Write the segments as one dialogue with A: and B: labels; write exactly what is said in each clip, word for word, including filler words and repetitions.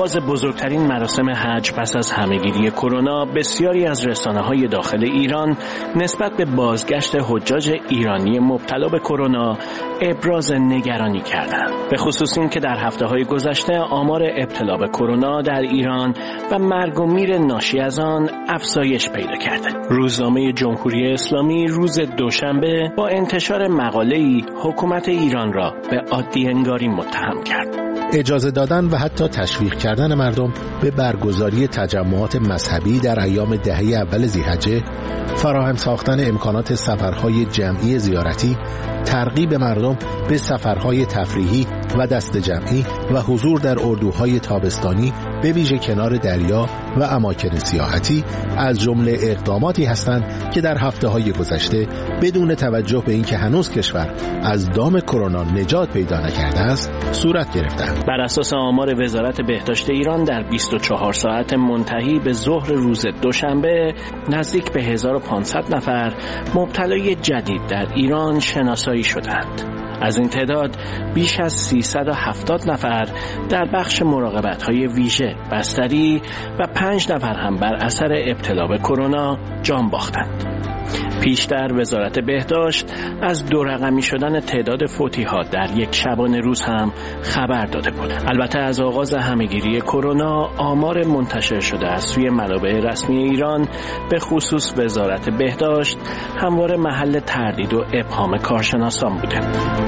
A: آغاز بزرگترین مراسم حج پس از همهگیری کرونا، بسیاری از رسانه‌های داخل ایران نسبت به بازگشت حجاج ایرانی مبتلا به کرونا ابراز نگرانی کردند. به خصوص این که در هفته‌های گذشته آمار ابتلا به کرونا در ایران و مرگ و میر ناشی از آن افزایش پیدا کرده. روزنامه جمهوری اسلامی روز دوشنبه با انتشار مقاله‌ای حکومت ایران را به عادی انگاری متهم کرد.
B: اجازه دادن و حتی تشویق کردن مردم به برگزاری تجمعات مذهبی در ایام دهه اول ذی‌حجه، فراهم ساختن امکانات سفرهای جمعی زیارتی، ترغیب مردم به سفرهای تفریحی و دست جمعی و حضور در اردوهای تابستانی به ویژه کنار دریا و اماکن سیاحتی از جمله اقداماتی هستند که در هفته‌های گذشته بدون توجه به اینکه هنوز کشور از دام کرونا نجات پیدا نکرده است صورت گرفتند.
A: بر اساس آمار وزارت بهداشت ایران در بیست و چهار ساعت منتهی به ظهر روز دوشنبه نزدیک به هزار و پانصد نفر مبتلای جدید در ایران شناسایی شدند. از این تعداد بیش از سیصد و هفتاد نفر در بخش مراقبت‌های ویژه بستری و پنج نفر هم بر اثر ابتلا به کرونا جان باختند. پیشتر وزارت بهداشت از دو رقمی شدن تعداد فوتی‌ها در یک شبانه روز هم خبر داده بود. البته از آغاز همهگیری کرونا آمار منتشر شده از سوی منابع رسمی ایران به خصوص وزارت بهداشت همواره محل تردید و ابهام کارشناسان بوده.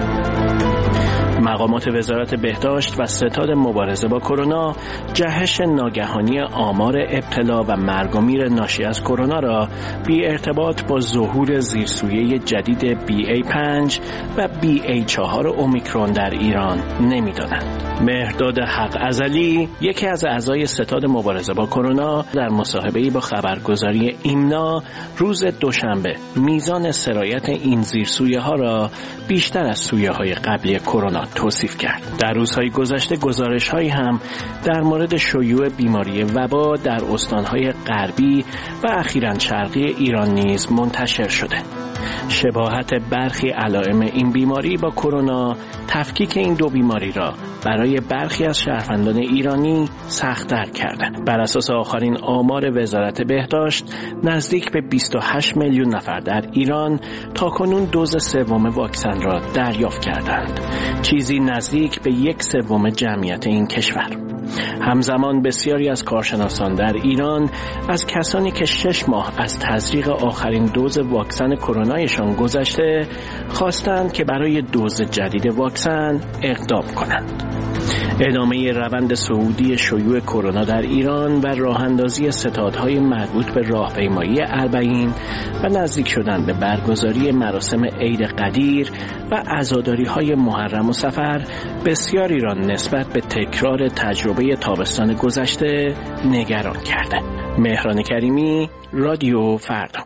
A: مقامات وزارت بهداشت و ستاد مبارزه با کرونا جهش ناگهانی آمار ابتلا و مرگ و میر ناشی از کرونا را بی ارتباط با ظهور زیرسویه جدید بی ای پنج و بی ای چهار اومیکرون در ایران نمی‌دانند. مهرداد حق ازلی، یکی از اعضای ستاد مبارزه با کرونا، در مصاحبه‌ای با خبرگزاری ایمنا روز دوشنبه میزان سرایت این زیرسویه‌ها را بیشتر از سویه‌های قبلی کرونا توصیف کرد. در روزهای گذشته گزارش‌هایی هم در مورد شیوع بیماری وبا در استان‌های غربی و اخیراً شرقی ایران نیز منتشر شده. شباهت برخی علائم این بیماری با کرونا تفکیک این دو بیماری را برای برخی از شهروندان ایرانی سخت‌تر کرده. بر اساس آخرین آمار وزارت بهداشت نزدیک به بیست و هشت میلیون نفر در ایران تاکنون دوز سوم واکسن را دریافت کردند، چیزی نزدیک به یک سوم جمعیت این کشور. همزمان بسیاری از کارشناسان در ایران از کسانی که شش ماه از تزریق آخرین دوز واکسن کرونایشان گذشته خواستند که برای دوز جدید واکسن اقدام کنند. ادامه روند صعودی شیوع کرونا در ایران و راهاندازی ستادهای مربوط به راهپیمایی اربعین و نزدیک شدن به برگزاری مراسم عید قدیر و عزاداری‌های محرم و سفر بسیاری را نسبت به تکرار تجربه تابستان گذشته نگران کرده. مهران کریمی، رادیو فردا.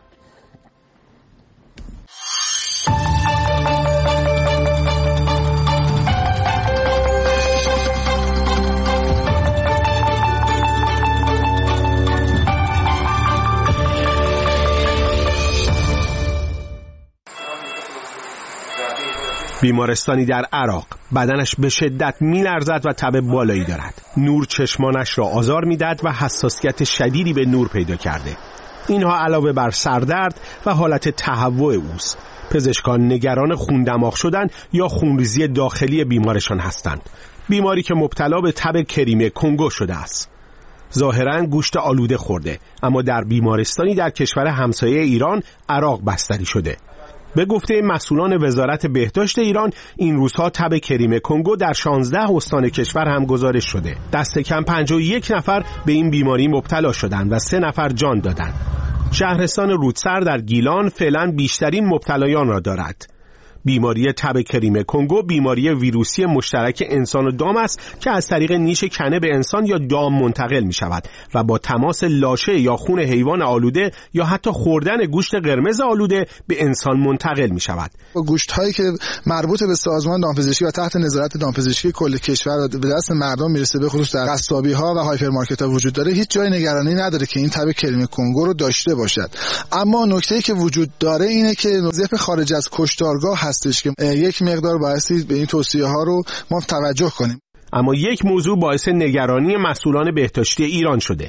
C: بیمارستانی در عراق، بدنش به شدت می‌لرزد و تب بالایی دارد. نور چشمانش را آزار می‌دهد و حساسیت شدیدی به نور پیدا کرده. اینها علاوه بر سردرد و حالت تهوع اوست. پزشکان نگران خون دماغ شدن یا خونریزی داخلی بیمارشان هستند. بیماری که مبتلا به تب کریم کنگو شده است. ظاهراً گوشت آلوده خورده، اما در بیمارستانی در کشور همسایه ایران، عراق بستری شده. به گفته مسئولان وزارت بهداشت ایران، این روزها تب کریم کنگو در شانزده استان کشور هم گزارش شده. دست کم پنجاه و یک نفر به این بیماری مبتلا شدند و سه نفر جان دادند. شهرستان رودسر در گیلان فعلا بیشترین مبتلایان را دارد. بیماری تب کریم کنگو بیماری ویروسی مشترک انسان و دام است که از طریق نیش کنه به انسان یا دام منتقل می شود و با تماس لاشه یا خون حیوان آلوده یا حتی خوردن گوشت قرمز آلوده به انسان منتقل می شود.
D: گوشت هایی که مربوط به سازمان دامپزشکی و تحت نظارت دامپزشکی کل کشور به دست مردم میرسه، به خصوص در قصابی ها و هایپرمارکت ها وجود داره، هیچ جای نگرانی نداره که این تب کریم کنگو رو داشته باشد. اما نکته‌ای که وجود داره اینه که ذبح خارج از کشتارگاه هستش که یک مقدار بایستی به این توصیه ها رو ما توجه کنیم.
C: اما یک موضوع باعث نگرانی مسئولان بهداشتی ایران شده.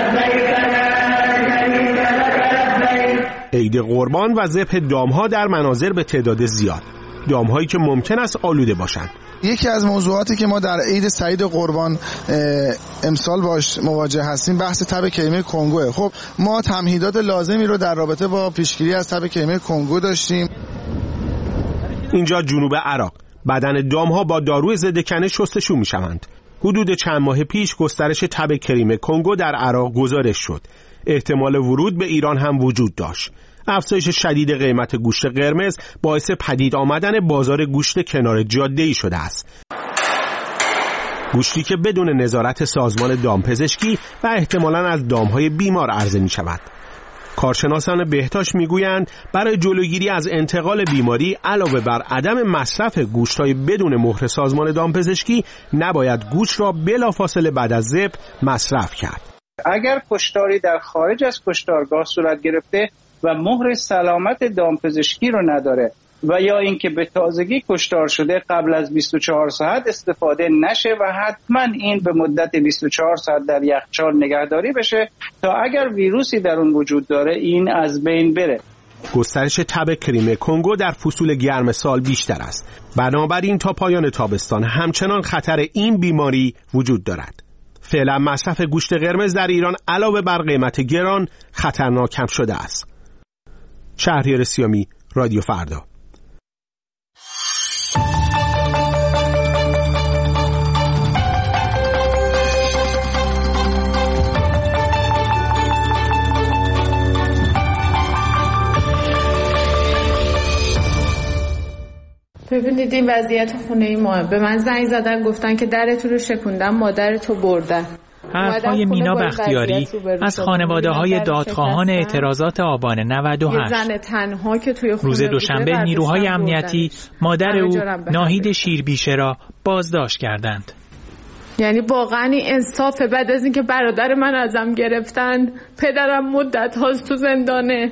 C: عید قربان و ذبح دامها در مناظر به تعداد زیاد، دامهایی که ممکن است آلوده باشند.
D: یکی از موضوعاتی که ما در عید سعید قربان امسال باش مواجه هستیم بحث تب کریمه کنگوه. خب ما تمهیدات لازمی رو در رابطه با پیشگیری از تب کریمه کنگو داشتیم.
C: اینجا جنوب عراق بدن دامها با داروی ضد کنه شستشو میشوند. حدود چند ماه پیش گسترش تب کریمه کنگو در عراق گزارش شد. احتمال ورود به ایران هم وجود داشت. افزایش شدید قیمت گوشت قرمز باعث پدید آمدن بازار گوشت کنار جاده‌ای شده است. گوشتی که بدون نظارت سازمان دامپزشکی و احتمالاً از دامهای بیمار عرضه می شود. کارشناسان بهداشت میگویند برای جلوگیری از انتقال بیماری علاوه بر عدم مصرف گوشت‌های بدون مهر سازمان دامپزشکی نباید گوشت را بلافاصله بعد از ذبح مصرف کرد.
E: اگر کشتاری در خارج از کشتارگاه صورت گرفته و مهر سلامت دامپزشکی رو نداره و یا اینکه به تازگی کشتار شده قبل از بیست و چهار ساعت استفاده نشه و حتما این به مدت بیست و چهار ساعت در یخچال نگهداری بشه تا اگر ویروسی در اون وجود داره این از بین بره.
C: گسترش تب کریمه کنگو در فصول گرم سال بیشتر است. بنابراین تا پایان تابستان همچنان خطر این بیماری وجود دارد. فعلا مصرف گوشت قرمز در ایران علاوه بر قیمت گران خطرناک هم شده است. شهریار سیامی، رادیو فردا.
F: ببینید این وضعیت خونه ما، به من زنگ زدن گفتن که درتون رو شکوندن، مادرتو بردن.
G: حرفهای مینا بختیاری از خانواده‌های دادخواهان اعتراضات آبان نود و هشت.
F: زن تنها که توی
G: روز دوشنبه نیروهای امنیتی مادر او ناهید شیربیشه را بازداشت کردند.
F: یعنی واقعا این انصافه بعد از اینکه برادر من ازم گرفتن، پدرم مدت هاست تو زندانه،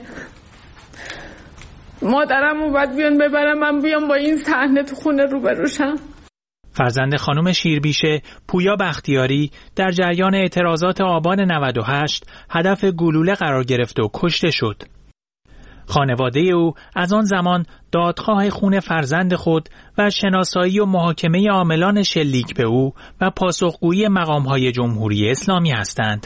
F: مادرم رو باید بیان ببرم، من بیام با این صحنه تو خونه روبروشم.
G: فرزند خانم شیربیشه، پویا بختیاری، در جریان اعتراضات آبان نود و هشت هدف گلوله قرار گرفت و کشته شد. خانواده او از آن زمان دادخواه خون فرزند خود و شناسایی و محاکمه عاملان شلیک به او و پاسخگویی مقام‌های جمهوری اسلامی هستند.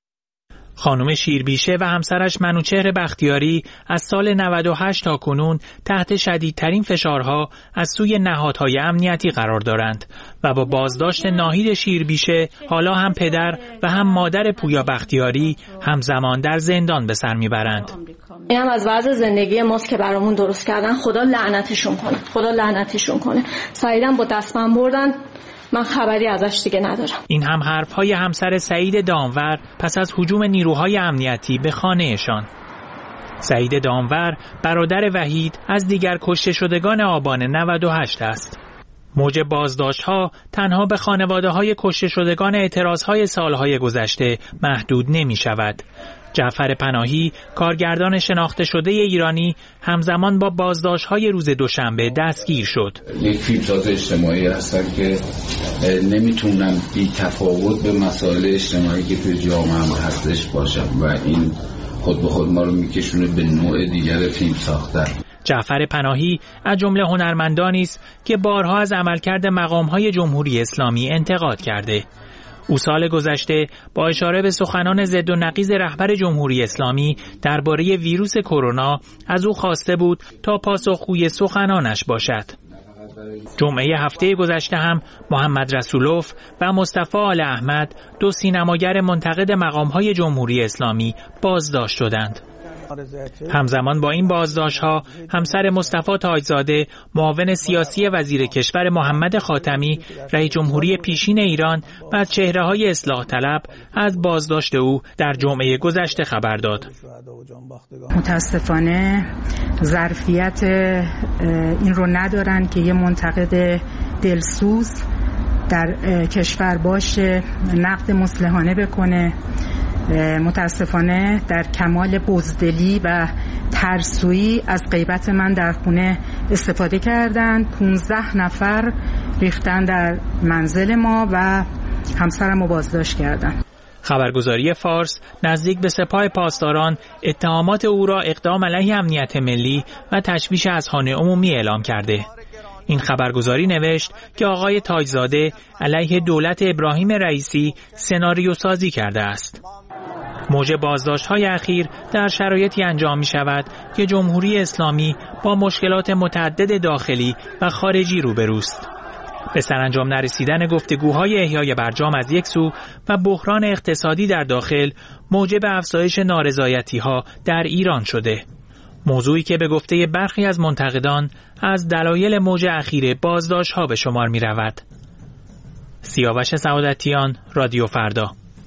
G: خانم شیربیشه و همسرش منوچهر بختیاری از سال نود و هشت تا کنون تحت شدیدترین فشارها از سوی نهادهای امنیتی قرار دارند و با بازداشت ناهید شیربیشه حالا هم پدر و هم مادر پویا بختیاری همزمان در زندان به سر میبرند.
H: این هم از وضع زندگی ماست که برامون درست کردن. خدا لعنتشون کنه، خدا لعنتشون کنه. سعیدم با دستم بردن، من خبری ازش دیگه ندارم.
G: این هم حرفهای همسر سعید دامور پس از هجوم نیروهای امنیتی به خانه‌شان. سعید دامور برادر وحید از دیگر کشته شدگان آبان نود و هشت است. موج بازداشت‌ها تنها به خانواده‌های کشته شدگان اعتراضهای سالهای گذشته محدود نمی‌شود. جعفر پناهی، کارگردان شناخته شده ایرانی، همزمان با بازداشت‌های روز دوشنبه دستگیر شد.
I: یک فیلمساز اجتماعی هستم که نمیتونم بی تفاوت به مسائل اجتماعی که توی جامعه هستش باشم و این خود به خود ما رو میکشونه به نوع دیگر فیلم ساختن.
G: جعفر پناهی از جمله هنرمندانی است که بارها از عملکرد مقام‌های جمهوری اسلامی انتقاد کرده. او سال گذشته با اشاره به سخنان ضد و نقیض رهبر جمهوری اسلامی درباره ویروس کرونا از او خواسته بود تا پاسخگوی سخنانش باشد. جمعه هفته گذشته هم محمد رسولوف و مصطفی آل احمد، دو سینماگر منتقد مقام‌های جمهوری اسلامی، بازداشت شدند. همزمان با این بازداشت‌ها همسر مصطفی تاجزاده، معاون سیاسی وزیر کشور محمد خاتمی، رئیس جمهوری پیشین ایران و از چهره‌های اصلاح طلب از بازداشت او در جمعه گذشته خبر داد.
J: متاسفانه ظرفیت این رو ندارن که یه منتقد دلسوز در کشور باشه، نقد مصلحانه بکنه. متاسفانه در کمال بزدلی و ترسویی از غیبت من در خونه استفاده کردن. پونزده نفر ریختن در منزل ما و همسرم رو بازداشت کردن.
G: خبرگزاری فارس نزدیک به سپاه پاسداران اتهامات او را اقدام علیه امنیت ملی و تشویش اذهان عمومی اعلام کرده. این خبرگزاری نوشت که آقای تاجزاده علیه دولت ابراهیم رئیسی سناریو سازی کرده است. موج بازداشت‌های اخیر در شرایطی انجام می شود که جمهوری اسلامی با مشکلات متعدد داخلی و خارجی روبروست. به سرانجام نرسیدن گفتگوهای احیای برجام از یک سو و بحران اقتصادی در داخل موجب افزایش نارضایتی‌ها در ایران شده. موضوعی که به گفته برخی از منتقدان از دلایل موج اخیر بازداشت‌ها به شمار می رود. سیاوش سعادتیان، رادیو فردا.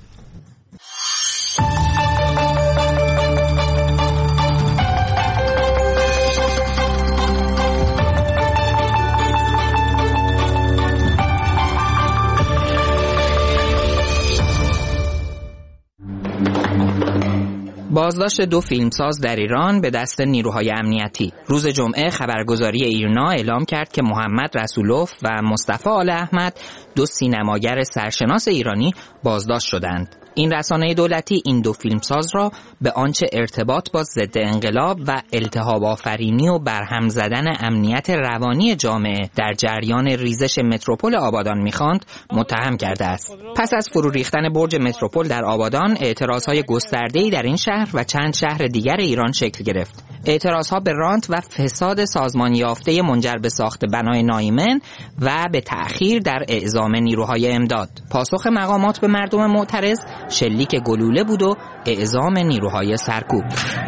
K: بازداشت دو فیلمساز در ایران به دست نیروهای امنیتی. روز جمعه خبرگزاری ایرنا اعلام کرد که محمد رسولوف و مصطفی آل احمد دو سینماگر سرشناس ایرانی بازداشت شدند. این رسانه دولتی این دو فیلمساز را به آنچه ارتباط با ضد انقلاب و التهاب آفرینی و برهم زدن امنیت روانی جامعه در جریان ریزش متروپول آبادان می‌خواند متهم کرده است. پس از فرو ریختن برج متروپول در آبادان، اعتراضهای گسترده‌ای در این شهر و چند شهر دیگر ایران شکل گرفت. اعتراضها به رانت و فساد سازمان یافته منجر به ساخت بنای نایمن و به تأخیر در اعزام نیروهای امداد. پاسخ مقامات به مردم معترض شلیک گلوله بود و اعزام نیروهای سرکوب.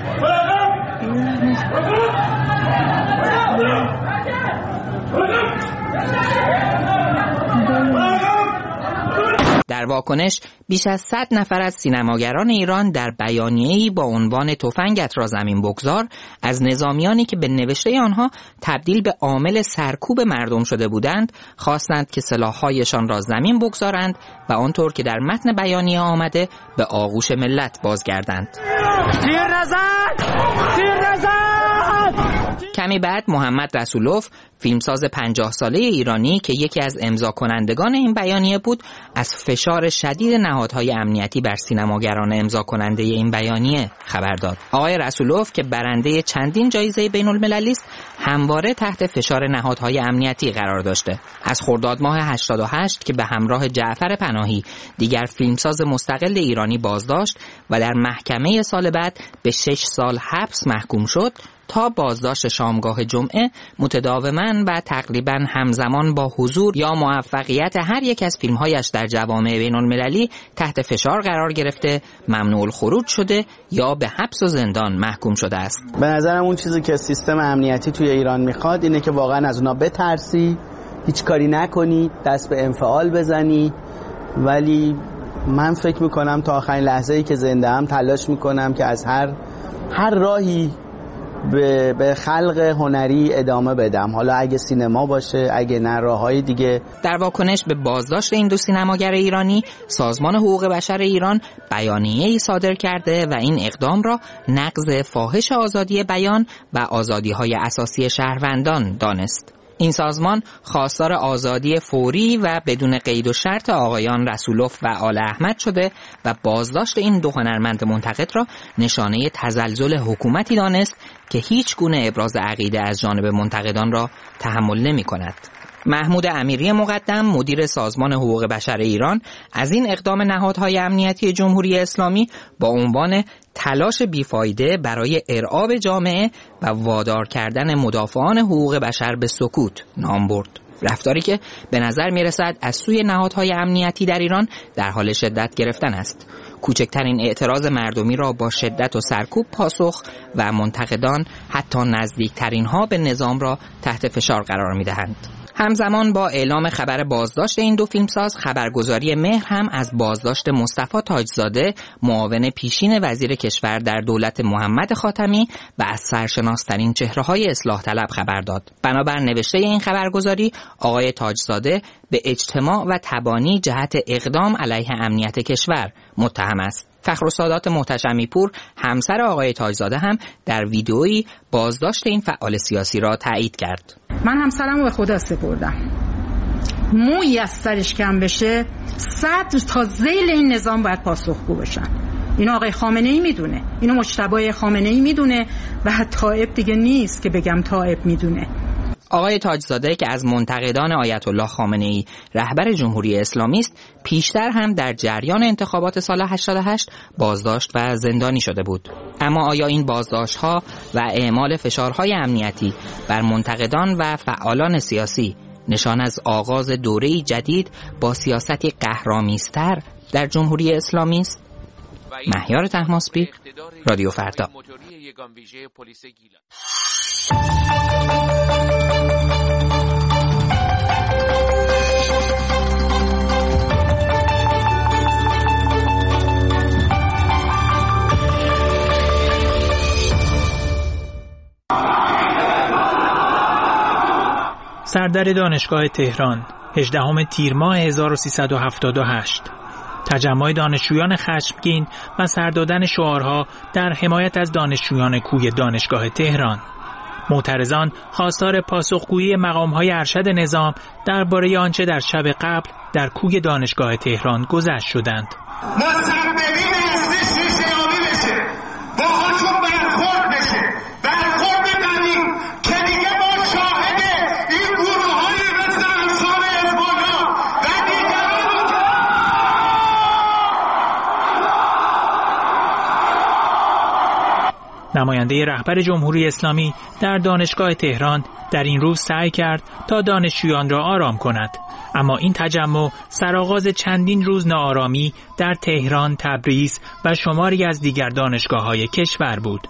K: در واکنش بیش از صد نفر از سینماگران ایران در بیانیه‌ای با عنوان تفنگت را زمین بگذار از نظامیانی که به نوشته آنها تبدیل به عامل سرکوب مردم شده بودند خواستند که سلاح‌هایشان را زمین بگذارند و آنطور که در متن بیانیه آمده به آغوش ملت بازگردند. تیر نزن! تیر نزن! کمی بعد محمد رسولوف، فیلمساز پنجاه ساله ایرانی که یکی از امضا کنندگان این بیانیه بود، از فشار شدید نهادهای امنیتی بر سینماگران امضا کننده این بیانیه خبر داد. آقای رسولوف که برنده چندین جایزه بین المللی است، همواره تحت فشار نهادهای امنیتی قرار داشته. از خرداد ماه هشتاد و هشت که به همراه جعفر پناهی دیگر فیلمساز مستقل ایرانی بازداشت و در محکمه سال بعد به شش سال حبس محکوم شد، تا بازداشت شامگاه جمعه متداوماً و تقریباً همزمان با حضور یا موفقیت هر یک از فیلم‌هایش در جوامع بین‌المللی تحت فشار قرار گرفته، ممنوع الخروج شده یا به حبس و زندان محکوم شده است.
L: به نظرم اون چیزی که سیستم امنیتی توی ایران میخواد اینه که واقعاً از اونا بترسی، هیچ کاری نکنی، دست به انفعال بزنی، ولی من فکر میکنم تا آخرین لحظه‌ای که زنده ام تلاش میکنم که از هر هر راهی به به خلق هنری ادامه بدم، حالا اگه سینما باشه، اگه نه راههای دیگه.
K: در واکنش به بازداشت این دو سینماگر ایرانی، سازمان حقوق بشر ایران بیانیه‌ای صادر کرده و این اقدام را نقض فاحش آزادی بیان و آزادی‌های اساسی شهروندان دانست. این سازمان خواستار آزادی فوری و بدون قید و شرط آقایان رسولوف و آل احمد شده و بازداشت این دو هنرمند منتقد را نشانه تزلزل حکومتی دانست که هیچ گونه ابراز عقیده از جانب منتقدان را تحمل نمی کند. محمود امیری مقدم، مدیر سازمان حقوق بشر ایران، از این اقدام نهادهای امنیتی جمهوری اسلامی با عنوان تلاش بیفایده برای ارعاب جامعه و وادار کردن مدافعان حقوق بشر به سکوت نام برد. رفتاری که به نظر می رسد از سوی نهادهای امنیتی در ایران در حال شدت گرفتن است. کوچکترین اعتراض مردمی را با شدت و سرکوب پاسخ و منتقدان حتی نزدیکترین ها به نظام را تحت فشار قرار می دهند. همزمان با اعلام خبر بازداشت این دو فیلمساز، خبرگزاری مهر هم از بازداشت مصطفی تاجزاده، معاون پیشین وزیر کشور در دولت محمد خاتمی و از سرشناس‌ترین چهره‌های اصلاح طلب خبر داد. بنابر نوشته این خبرگزاری، آقای تاجزاده به اجتماع و تبانی جهت اقدام علیه امنیت کشور متهم است. فخرالسادات محتشمی پور همسر آقای تاجزاده هم در ویدئویی بازداشت این فعال سیاسی را تایید کرد.
J: من همسرم رو به خدا سپردم. مویی از سرش کم بشه صدر تا ذیل این نظام باید پاسخگو بشن. اینو آقای خامنه ای میدونه، اینو مجتبی خامنه ای میدونه و تائب دیگه نیست که بگم تائب میدونه.
K: آقای تاجزاده که از منتقدان آیت الله خامنه ای رهبر جمهوری اسلامی است، پیشتر هم در جریان انتخابات سال هشتاد و هشت بازداشت و زندانی شده بود. اما آیا این بازداشت‌ها و اعمال فشارهای امنیتی بر منتقدان و فعالان سیاسی نشان از آغاز دوره‌ای جدید با سیاستی قهرآمیزتر در جمهوری اسلامی است؟ مهیار طهماسبی، رادیو فردا.
G: سردر دانشگاه تهران، هجدهم تیر ماه هزار و سیصد و هفتاد و هشت. تجمع دانشجویان خشمگین و سر دادن شعارها در حمایت از دانشجویان کوی دانشگاه تهران. معترضان خواستار پاسخگویی مقام‌های ارشد نظام درباره آنچه در شب قبل در کوی دانشگاه تهران گذشت شدند.
M: مصدقین اصلی شیشه‌یابی بشه، با خودشون برخورد بشه، برخورد قدیم که دیگه ما شاهد این گروه‌های مثل انصار حزب الله و دیگران.
G: نماینده رهبر جمهوری اسلامی در دانشگاه تهران در این روز سعی کرد تا دانشجویان را آرام کند، اما این تجمع سرآغاز چندین روز ناآرامی در تهران، تبریز و شماری از دیگر دانشگاه‌های کشور بود.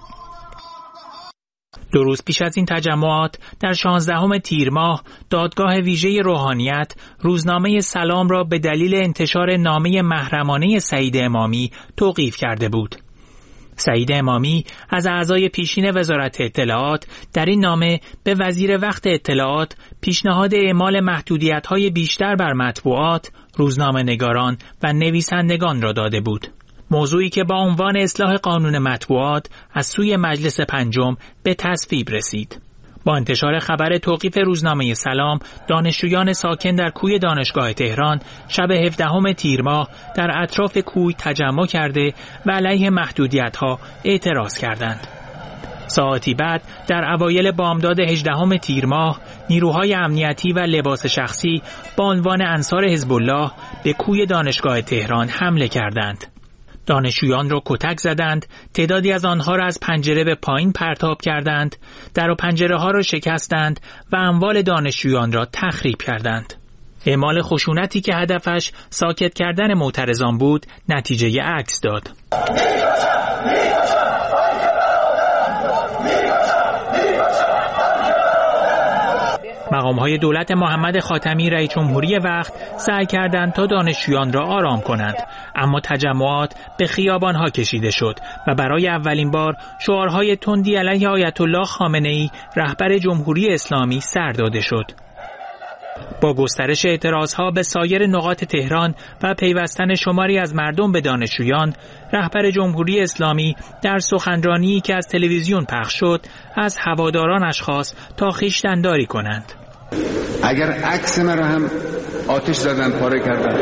G: دو روز پیش از این تجمعات در شانزدهم تیر ماه دادگاه ویژه روحانیت روزنامه سلام را به دلیل انتشار نامه محرمانه سعید امامی توقیف کرده بود. سعید امامی از اعضای پیشین وزارت اطلاعات در این نامه به وزیر وقت اطلاعات پیشنهاد اعمال محدودیت‌های بیشتر بر مطبوعات، روزنامه‌نگاران و نویسندگان را داده بود. موضوعی که با عنوان اصلاح قانون مطبوعات از سوی مجلس پنجم به تصویب رسید. با انتشار خبر توقیف روزنامه سلام، دانشجویان ساکن در کوی دانشگاه تهران شب هفدهم تیر ماه در اطراف کوی تجمع کرده و علیه محدودیت‌ها اعتراض کردند. ساعتی بعد در اوایل بامداد هجدهم تیر ماه، نیروهای امنیتی و لباس شخصی با عنوان انصار حزب الله به کوی دانشگاه تهران حمله کردند. دانشجویان را کتک زدند، تعدادی از آنها را از پنجره به پایین پرتاب کردند، در و پنجره ها را شکستند و اموال دانشجویان را تخریب کردند. اعمال خشونتی که هدفش ساکت کردن معترضان بود، نتیجه عکس داد. مقام‌های دولت محمد خاتمی رئیس جمهوری وقت سعی کردند تا دانشجویان را آرام کنند، اما تجمعات به خیابان‌ها کشیده شد و برای اولین بار شعارهای تندی علیه آیت الله خامنه ای رهبر جمهوری اسلامی سر داده شد. با گسترش اعتراضها به سایر نقاط تهران و پیوستن شماری از مردم به دانشجویان، رهبر جمهوری اسلامی در سخنرانی که از تلویزیون پخش شد از هوادارانش خواست تا خویشتن‌داری کنند.
I: اگر عکس من را هم آتش زدن، پاره کردن،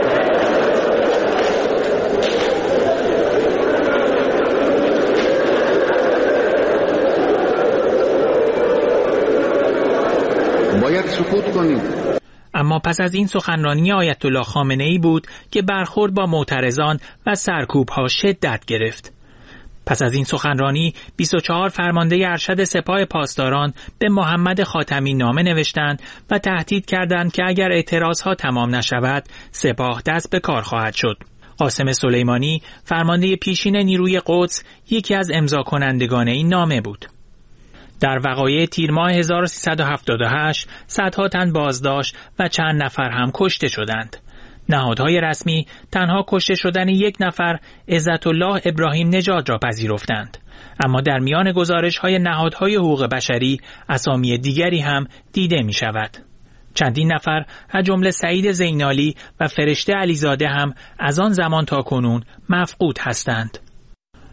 I: باید سکوت کنیم.
G: اما پس از این سخنرانی آیت الله خامنه ای بود که برخورد با معترضان و سرکوب‌ها شدت گرفت. پس از این سخنرانی بیست و چهار فرمانده ارشد سپاه پاسداران به محمد خاتمی نامه نوشتند و تهدید کردند که اگر اعتراضها تمام نشود سپاه دست به کار خواهد شد. قاسم سلیمانی فرمانده پیشین نیروی قدس یکی از امضا کنندگان این نامه بود. در وقایع تیر ماه هزار و سیصد و هفتاد و هشت صدها تن بازداشت و چند نفر هم کشته شدند. نهادهای رسمی تنها کشته شدن یک نفر عزت الله ابراهیم نژاد را پذیرفتند، اما در میان گزارش‌های نهادهای حقوق بشری اسامی دیگری هم دیده می شود. چندین نفر از جمله سعید زینالی و فرشته علیزاده هم از آن زمان تا کنون مفقود هستند.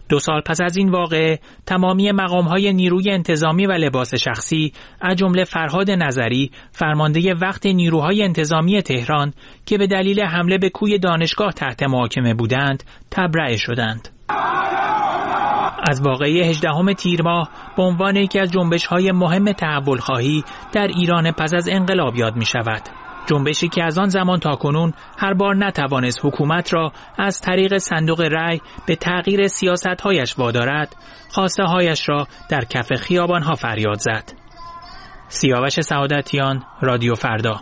G: دو سال پس از این واقعه تمامی مقام‌های نیروی انتظامی و لباس شخصی از جمله فرهاد نظری فرمانده وقت نیروهای انتظامی تهران که به دلیل حمله به کوی دانشگاه تحت محاکمه بودند تبرئه شدند. از واقعه هجدهم تیر ماه به عنوان یکی از جنبش‌های مهم تحول خواهی در ایران پس از انقلاب یاد می‌شود. جنبشی که از آن زمان تا کنون هر بار نتوانست حکومت را از طریق صندوق رای به تغییر سیاست‌هایش وادارد، خواسته هایش را در کف خیابان‌ها فریاد زد. سیاوش سعادتیان، رادیو فردا.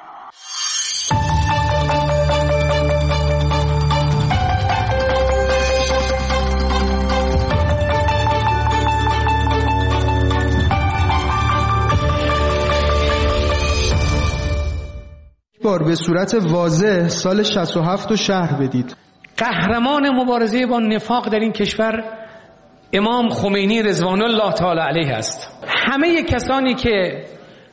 N: بار به صورت واضح سال شصت و هفت رو شرح بدید.
O: قهرمان مبارزه با نفاق در این کشور امام خمینی رضوان الله تعالی علیه است. همه کسانی که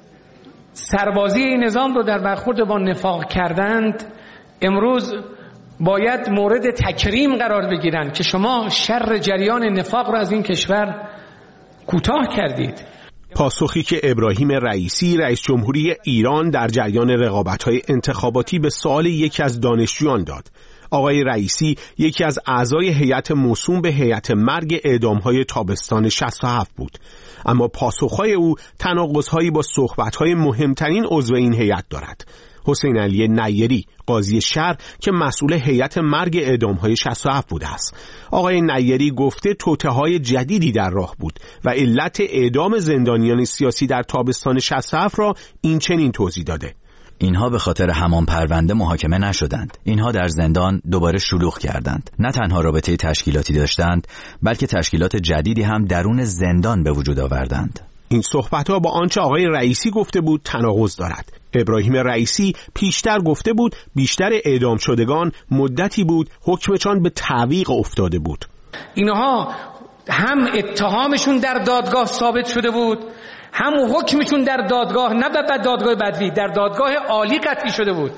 O: سربازی این نظام رو در برخورد با نفاق کردند امروز باید مورد تکریم قرار بگیرند که شما شر جریان نفاق رو از این کشور کوتاه کردید.
C: پاسخی که ابراهیم رئیسی رئیس جمهوری ایران در جریان رقابت‌های انتخاباتی به سوال یکی از دانشجویان داد. آقای رئیسی یکی از اعضای هیئت موسوم به هیئت مرگ اعدام‌های تابستان شصت و هفت بود، اما پاسخ‌های او تناقض‌هایی با صحبت‌های مهمترین عضو این هیئت دارد. حسین علی نیری قاضی شهر که مسئول هیئت مرگ اعدام‌های شصت و هفت بوده است. آقای نیری گفته توطئه‌های جدیدی در راه بود و علت اعدام زندانیان سیاسی در تابستان شصت و هفت را این چنین توضیح داده:
P: اینها به خاطر همان پرونده محاکمه نشدند. اینها در زندان دوباره شلوغ کردند. نه تنها رابطه تشکیلاتی داشتند، بلکه تشکیلات جدیدی هم درون زندان به وجود آوردند.
C: این صحبت‌ها با آنچه آقای رئیسی گفته بود تناقض دارد. ابراهیم رئیسی پیشتر گفته بود بیشتر اعدام شدگان مدتی بود حکمشان به تعویق افتاده بود.
O: اینها هم اتهامشون در دادگاه ثابت شده بود، هم حکمشون در دادگاه، نه در دادگاه بدوی، در دادگاه عالی قطعی شده بود.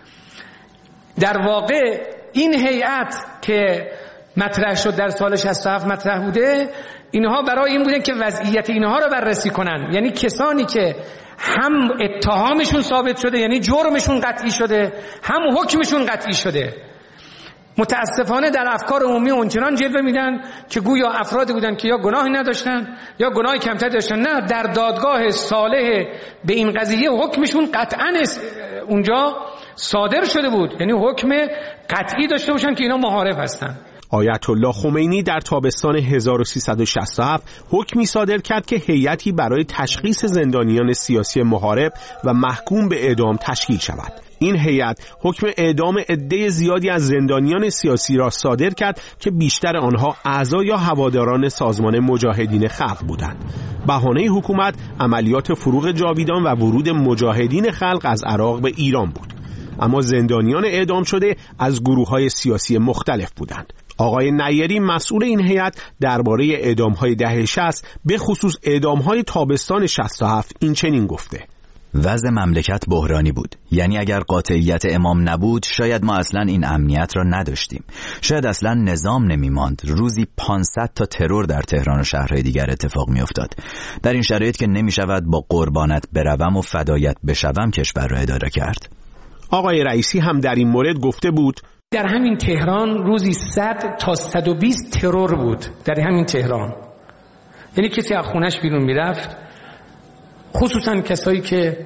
O: در واقع این هیئت که مطرح شد در سال شصت و هفت مطرح بوده، اینها برای این بودن که وضعیت اینها رو بررسی کنن، یعنی کسانی که هم اتهامشون ثابت شده یعنی جرمشون قطعی شده، هم حکمشون قطعی شده. متاسفانه در افکار عمومی اونچنان جلوه میدن که گویا افرادی بودن که یا گناهی نداشتن یا گناهی کمتر داشتن. نه، در دادگاه صالح به این قضیه حکمشون قطعا اونجا صادر شده بود، یعنی حکم قطعی داشته باشن که اینا محارب هستن.
C: آیت الله خمینی در تابستان هزار و سیصد و شصت و هفت حکمی صادر کرد که هیئتی برای تشخیص زندانیان سیاسی محارب و محکوم به اعدام تشکیل شود. این هیئت حکم اعدام عده زیادی از زندانیان سیاسی را صادر کرد که بیشتر آنها اعضا یا هواداران سازمان مجاهدین خلق بودند. بهانه حکومت عملیات فروغ جاویدان و ورود مجاهدین خلق از عراق به ایران بود. اما زندانیان اعدام شده از گروه‌های سیاسی مختلف بودند. آقای نیری مسئول این هیئت درباره اعدام‌های دهه شصت به خصوص اعدام‌های تابستان شصت و هفت این چنین گفته:
P: وضع مملکت بحرانی بود. یعنی اگر قاطعیت امام نبود شاید ما اصلا این امنیت را نداشتیم. شاید اصلا نظام نمی‌ماند. روزی پانصد تا ترور در تهران و شهرهای دیگر اتفاق می‌افتاد. در این شرایط که نمی‌شود با قربانت بروم و فدایت بشوم کشور را اداره کرد.
C: آقای رئیسی هم در این مورد گفته بود:
O: در همین تهران روزی صد تا صد و بیست ترور بود در همین تهران. یعنی کسی از خونش بیرون میرفت، خصوصا کسایی که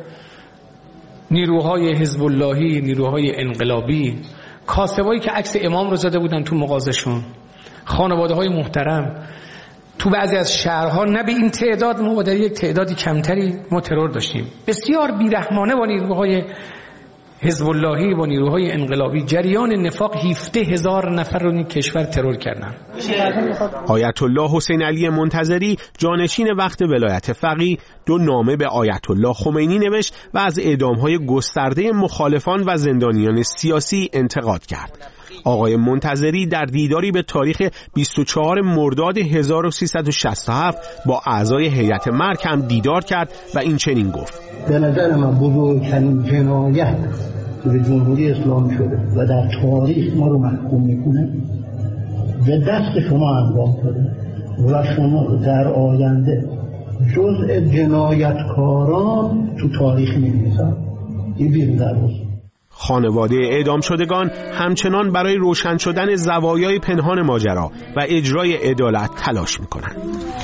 O: نیروهای حزب اللهی، نیروهای انقلابی، کاسبایی که عکس امام رو زده بودن تو مغازشون، خانواده های محترم، تو بعضی از شهرها نه به این تعداد، ما در یک تعدادی کمتری ما ترور داشتیم. بسیار بیرحمانه با نیروهای حزب اللهی و نیروهای انقلابی جریان نفاق هفده هزار نفر رو این کشور ترور کردن.
C: آیت الله حسین علی منتظری جانشین وقت ولایت فقیه دو نامه به آیت الله خمینی نوشت و از اعدام‌های گسترده مخالفان و زندانیان سیاسی انتقاد کرد. آقای منتظری در دیداری به تاریخ بیست و چهارم مرداد هزار و سیصد و شصت و هفت با اعضای هیئت مرگ هم دیدار کرد و این چنین گفت:
Q: به نظر من بزرگترین جنایت که به جمهوری اسلامی شده و در تاریخ ما رو محکوم میکنه به دست شما انجام شده و شما در آینده جزء جنایتکاران تو تاریخ می‌نویسن. این بیرون در روز
C: خانواده اعدام شدگان همچنان برای روشن شدن زوایای پنهان ماجرا و اجرای عدالت تلاش میکنند.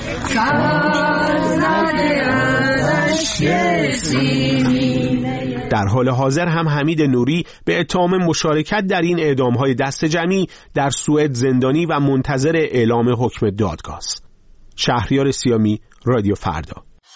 C: در حال حاضر هم حمید نوری به اتهام مشارکت در این اعدام‌های دست جمعی در سوئد زندانی و منتظر اعلام حکم دادگاه است. شهریار سیامی، رادیو فردا.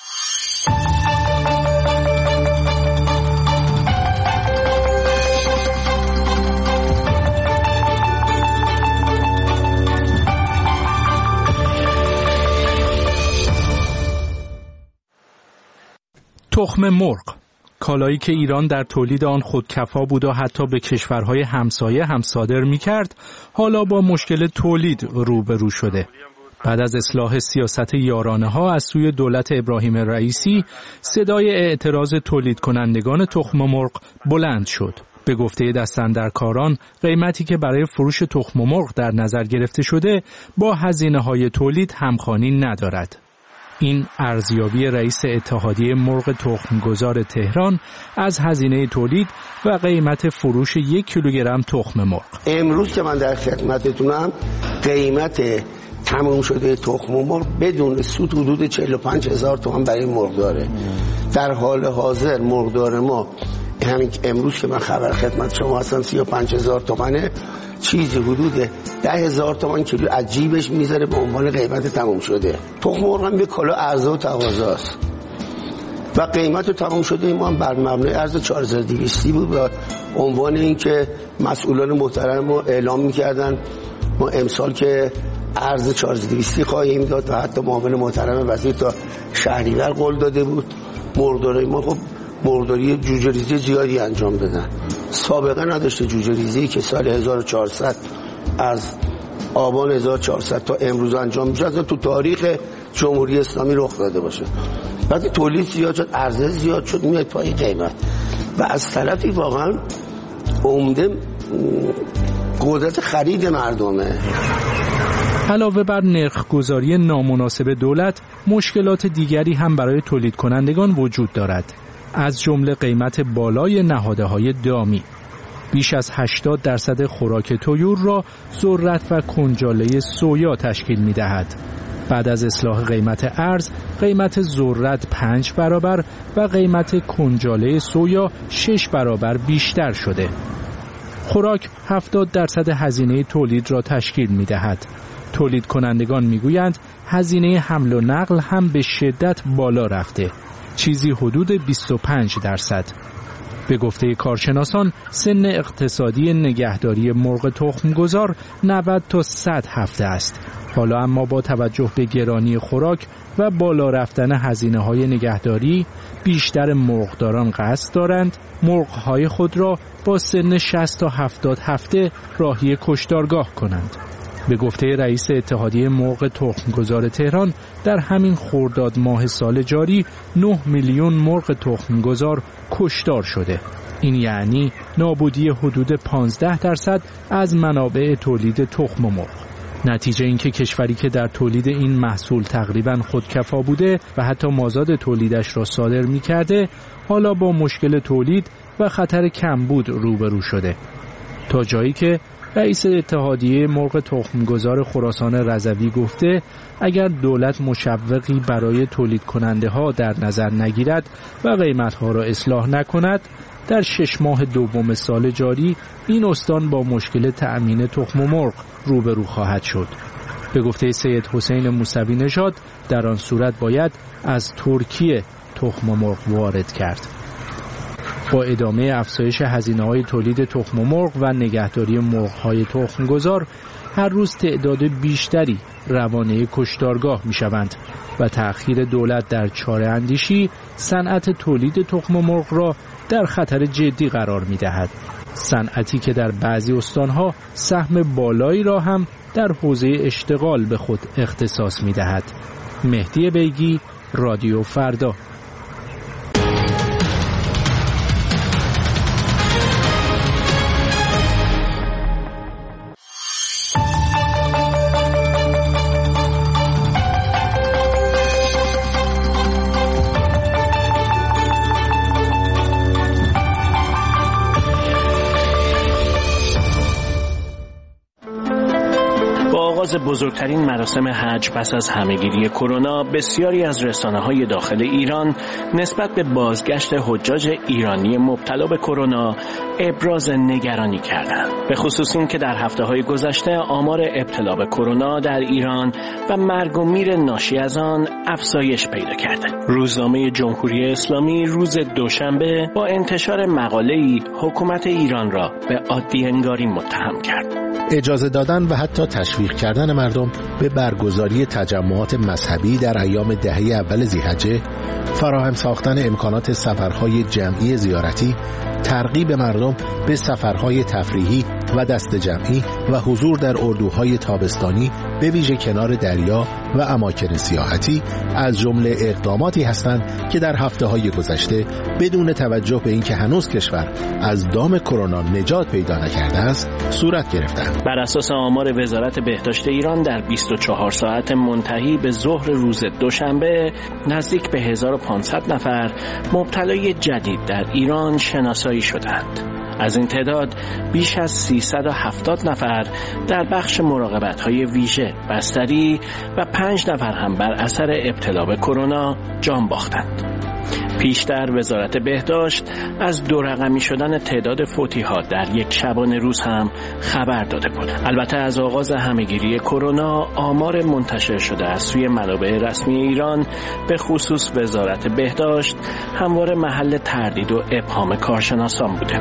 R: تخم مرغ، کالایی که ایران در تولید آن خودکفا بود و حتی به کشورهای همسایه هم صادر می‌کرد، حالا با مشکل تولید روبرو شده. بعد از اصلاح سیاست یارانه‌ها از سوی دولت ابراهیم رئیسی، صدای اعتراض تولید کنندگان تخم مرغ بلند شد. به گفته دستاندرکاران، قیمتی که برای فروش تخم مرغ در نظر گرفته شده با هزینه‌های تولید همخوانی ندارد. این ارزیابی رئیس اتحادیه مرغ تخمگذار تهران از هزینه تولید و قیمت فروش یک کیلوگرم تخم مرغ.
S: امروز که من در خدمتتونم، قیمت تمام شده تخم مرغ بدون سود حدود چهل و پنج هزار تومان برای مرغداره. در حال حاضر مرغدار ما همین امروز که من خبر خدمت شما هستم سی و پنج هزار تومانه، چیزی حدود ده هزار تومان کیلو عجیبش میذاره به عنوان قیمت تمام شده. تخم مرغ هم به کلا عرضه و تقاضاست و قیمت تمام شده ما هم بر مبنای عرض چهار هزار و دویست بود و عنوان این که مسئولان محترم ما اعلام میکردن ما امسال که عرض چهار هزار و دویست خواهیم داد و حتی معاون محترم وزیر تا شهریور قول داده بود. مرغدارای ما خب مرغداری جوجه ریزی زیادی انجام دادن، سابقه نداشته جوجه ریزی که سال هزار و چهارصد از آبان هزار و چهارصد تا امروز انجام میشه از تو تاریخ جمهوری اسلامی رخ داده باشه. وقتی تولید زیاد شد، عرضه زیاد شد، میاد پای قیمت و از طرفی واقعا عمده قدرت خرید مردمه.
R: علاوه بر نرخ‌گذاری نامناسب دولت، مشکلات دیگری هم برای تولید کنندگان وجود دارد. از جمله قیمت بالای نهاده‌های دامی. بیش از هشتاد درصد خوراک طیور را ذرت و کنجاله سویا تشکیل می‌دهد. بعد از اصلاح قیمت ارز، قیمت ذرت پنج برابر و قیمت کنجاله سویا شش برابر بیشتر شده. خوراک هفتاد درصد هزینه تولید را تشکیل می‌دهد. تولید کنندگان می‌گویند هزینه حمل و نقل هم به شدت بالا رفته، چیزی حدود بیست و پنج درصد. به گفته کارشناسان، سن اقتصادی نگهداری مرغ تخمگذار نود تا صد هفته است. حالا اما با توجه به گرانی خوراک و بالا رفتن هزینه‌های نگهداری، بیشتر مرغداران قصد دارند مرغ‌های خود را با سن شصت تا هفتاد هفته راهی کشتارگاه کنند. به گفته رئیس اتحادیه مرغ تخمگذار تهران، در همین خرداد ماه سال جاری نه میلیون مرغ تخمگذار کشتار شده. این یعنی نابودی حدود پانزده درصد از منابع تولید تخم مرغ. نتیجه این که کشوری که در تولید این محصول تقریباً خودکفا بوده و حتی مازاد تولیدش را صادر می‌کرده، حالا با مشکل تولید و خطر کمبود روبرو شده. تا جایی که رئیس اتحادیه مرغ تخمگذار خراسان رضوی گفته اگر دولت مشوقی برای تولید کننده ها در نظر نگیرد و قیمت ها را اصلاح نکند، در شش ماه دوم سال جاری این استان با مشکل تأمین تخم مرغ روبرو خواهد شد. به گفته سید حسین موسوی نژاد، در آن صورت باید از ترکیه تخم مرغ وارد کرد. با ادامه افزایش هزینه‌های تولید تخم مرغ و نگهداری مرغ‌های تخمگذار، هر روز تعداد بیشتری روانه کشتارگاه می‌شوند و تأخیر دولت در چاره اندیشی صنعت تولید تخم مرغ را در خطر جدی قرار می‌دهد. صنعتی که در بعضی استان‌ها سهم بالایی را هم در حوزه اشتغال به خود اختصاص می‌دهد. مهدی بیگی، رادیو فردا.
A: آغاز بزرگترین مراسم حج پس از همهگیری کرونا، بسیاری از رسانه‌های داخل ایران نسبت به بازگشت حجاج ایرانی مبتلا به کرونا ابراز نگرانی کردند. به خصوص این که در هفته‌های گذشته آمار ابتلا به کرونا در ایران و مرگ و میر ناشی از آن افزایش پیدا کرده. روزنامه جمهوری اسلامی روز دوشنبه با انتشار مقاله‌ای حکومت ایران را به عادی انگاری متهم کرد.
B: اجازه دادن و حتی تشویق کردن مردم به برگزاری تجمعات مذهبی در ایام دهه اول ذی‌حجه، فراهم ساختن امکانات سفرهای جمعی زیارتی، ترغیب مردم به سفرهای تفریحی و دست جمعی و حضور در اردوهای تابستانی به ویژه کنار دریا و اماکن سیاحتی از جمله اقداماتی هستند که در هفته‌های گذشته بدون توجه به اینکه هنوز کشور از دام کرونا نجات پیدا نکرده است صورت گرفتند.
A: بر اساس آمار وزارت بهداشت ایران در بیست و چهار ساعت منتهی به ظهر روز دوشنبه نزدیک به هزار و پانصد نفر مبتلای جدید در ایران شناسایی شدند. از این تعداد بیش از سیصد و هفتاد نفر در بخش مراقبت‌های ویژه بستری و پنج نفر هم بر اثر ابتلا به کرونا جان باختند. پیشتر وزارت بهداشت از دو رقمی شدن تعداد فوتی‌ها در یک شبانه روز هم خبر داده بود. البته از آغاز همهگیری کرونا آمار منتشر شده از سوی منابع رسمی ایران به خصوص وزارت بهداشت همواره محل تردید و ابهام کارشناسان بوده.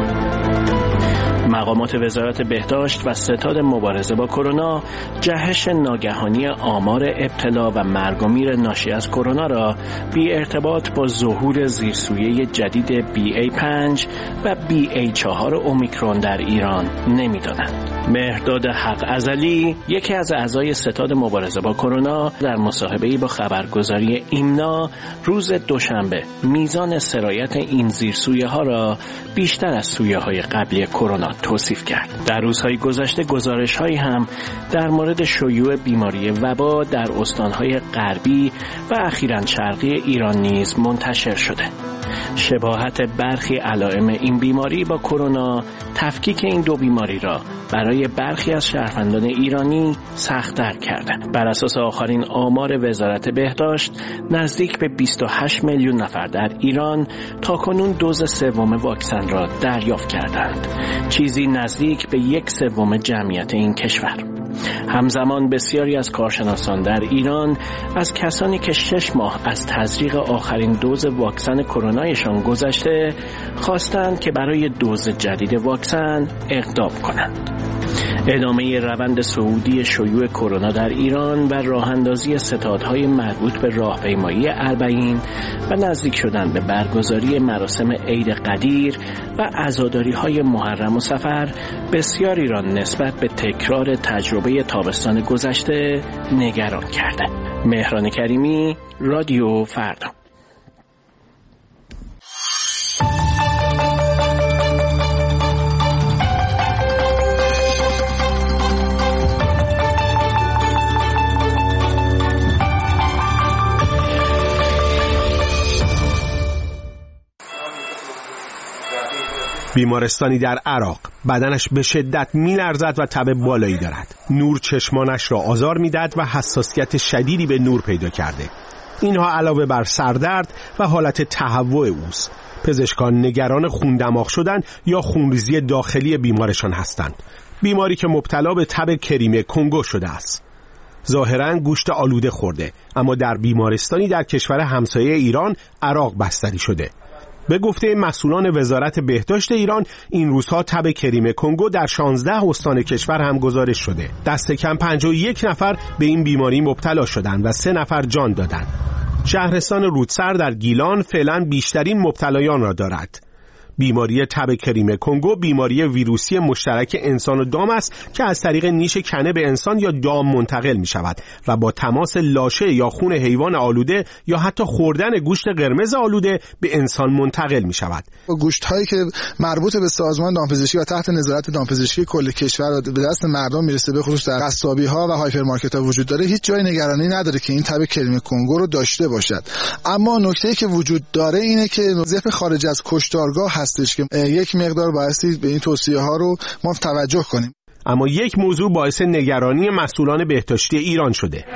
A: مقامات وزارت بهداشت و ستاد مبارزه با کرونا جهش ناگهانی آمار ابتلا و مرگ و میر ناشی از کرونا را بی ارتباط با ظهور زیرسویه جدید بی ای پنج و بی ای چهار اومیکرون در ایران نمی‌دانند. مهرداد حق ازلی، یکی از اعضای ستاد مبارزه با کرونا، در مصاحبه‌ای با خبرگزاری ایمنا روز دوشنبه میزان سرایت این زیرسویه‌ها را بیشتر از سویه‌های قبلی کرونا توصیف کرد. در روزهای گذشته گزارش‌هایی هم در مورد شیوع بیماری وبا در استان‌های غربی و اخیراً شرقی ایران نیز منتشر شده. شباهت برخی علائم این بیماری با کرونا تفکیک این دو بیماری را برای برخی از شهروندان ایرانی سخت‌تر کرده. بر اساس آخرین آمار وزارت بهداشت نزدیک به بیست و هشت میلیون نفر در ایران تاکنون دوز سوم واکسن را دریافت کردند، چیزی نزدیک به یک سوم جمعیت این کشور. همزمان بسیاری از کارشناسان در ایران از کسانی که شش ماه از تزریق آخرین دوز واکسن کرونایشان گذشته خواستند که برای دوز جدید واکسن اقدام کنند. ادامه روند صعودی شیوع کرونا در ایران و راهاندازی ستادهای مربوط به راهپیمایی اربعین و نزدیک شدن به برگزاری مراسم عید قدیر و عزاداری‌های محرم و صفر بسیاری را نسبت به تکرار تجربه تابستان گذشته نگران کرده. مهران کریمی، رادیو فردا.
C: بیمارستانی در عراق، بدنش به شدت می‌لرزد و تب بالایی دارد. نور چشمانش را آزار می‌دهد و حساسیت شدیدی به نور پیدا کرده. اینها علاوه بر سردرد و حالت تهوع اوست. پزشکان نگران خون دماغ شدن یا خونریزی داخلی بیمارشان هستند. بیماری که مبتلا به تب کریم کنگو شده است. ظاهراً گوشت آلوده خورده، اما در بیمارستانی در کشور همسایه ایران، عراق بستری شده. به گفته مسئولان وزارت بهداشت ایران، این روزها تب کریم کنگو در شانزده استان کشور هم گزارش شده. دست کم پنجاه و یک نفر به این بیماری مبتلا شدند و سه نفر جان دادند. شهرستان رودسر در گیلان فعلا بیشترین مبتلایان را دارد. بیماری تب کریم کنگو بیماری ویروسی مشترک انسان و دام است که از طریق نیش کنه به انسان یا دام منتقل می شود و با تماس لاشه یا خون حیوان آلوده یا حتی خوردن گوشت قرمز آلوده به انسان منتقل می شود.
D: گوشت هایی که مربوط به سازمان دامپزشکی و تحت نظارت دامپزشکی کل کشور به دست مردم میرسه، به خصوص در قصابی ها و هایپرمارکت ها وجود داره، هیچ جای نگرانی نداره که این تب کریم کنگو رو داشته باشد. اما نکته‌ای که وجود داره اینه که ذبح خارج از کشتارگاه هستش که یک مقدار بایستی به این توصیه ها رو ما توجه کنیم.
C: اما یک موضوع باعث نگرانی مسئولان بهداشتی ایران شده.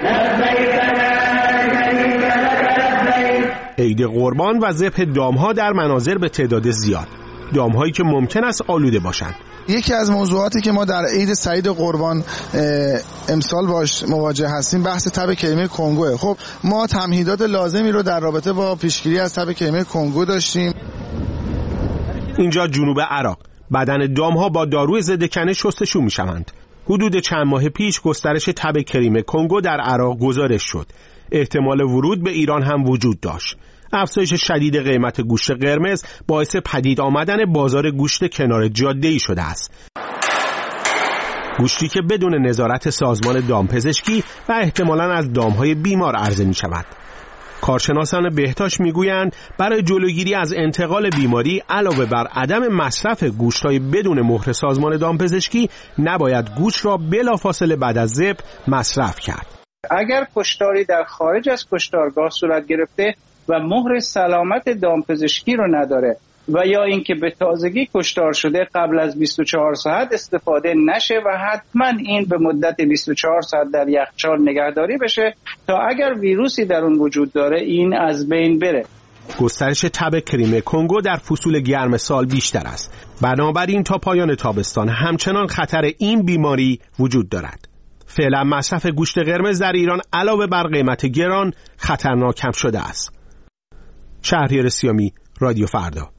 C: عید قربان و ذبح دامها در مناظر به تعداد زیاد، دامهایی که ممکن است آلوده باشند.
D: یکی از موضوعاتی که ما در عید سعید قربان امسال باش مواجه هستیم بحث تب کریمه کنگوه. خب ما تمهیدات لازمی رو در رابطه با پیشگیری از تب کریمه کنگو داشتیم.
C: اینجا جنوب عراق بدن دامها با داروی ضد کنه شستشو میشوند. حدود چند ماه پیش گسترش تب کریمه کنگو در عراق گزارش شد. احتمال ورود به ایران هم وجود داشت. افزایش شدید قیمت گوشت قرمز باعث پدید آمدن بازار گوشت کنار جاده‌ای شده است. گوشتی که بدون نظارت سازمان دامپزشکی و احتمالاً از دامهای بیمار عرضه می شود. کارشناسان بهداشت میگویند برای جلوگیری از انتقال بیماری علاوه بر عدم مصرف گوشت‌های بدون مهر سازمان دامپزشکی نباید گوشت را بلافاصله بعد از ذبح مصرف کرد.
E: اگر کشتاری در خارج از کشتارگاه صورت گرفته و مهر سلامت دامپزشکی رو نداره و یا اینکه به تازگی کشتار شده قبل از بیست و چهار ساعت استفاده نشه و حتما این به مدت بیست و چهار ساعت در یخچال نگهداری بشه تا اگر ویروسی در اون وجود داره این از بین بره.
C: گسترش تب کریمه کنگو در فصول گرم سال بیشتر است. بنابراین تا پایان تابستان همچنان خطر این بیماری وجود دارد. فعلا مصرف گوشت قرمز در ایران علاوه بر قیمت گران خطرناک هم شده است. شهریار سیامی، رادیو فردا.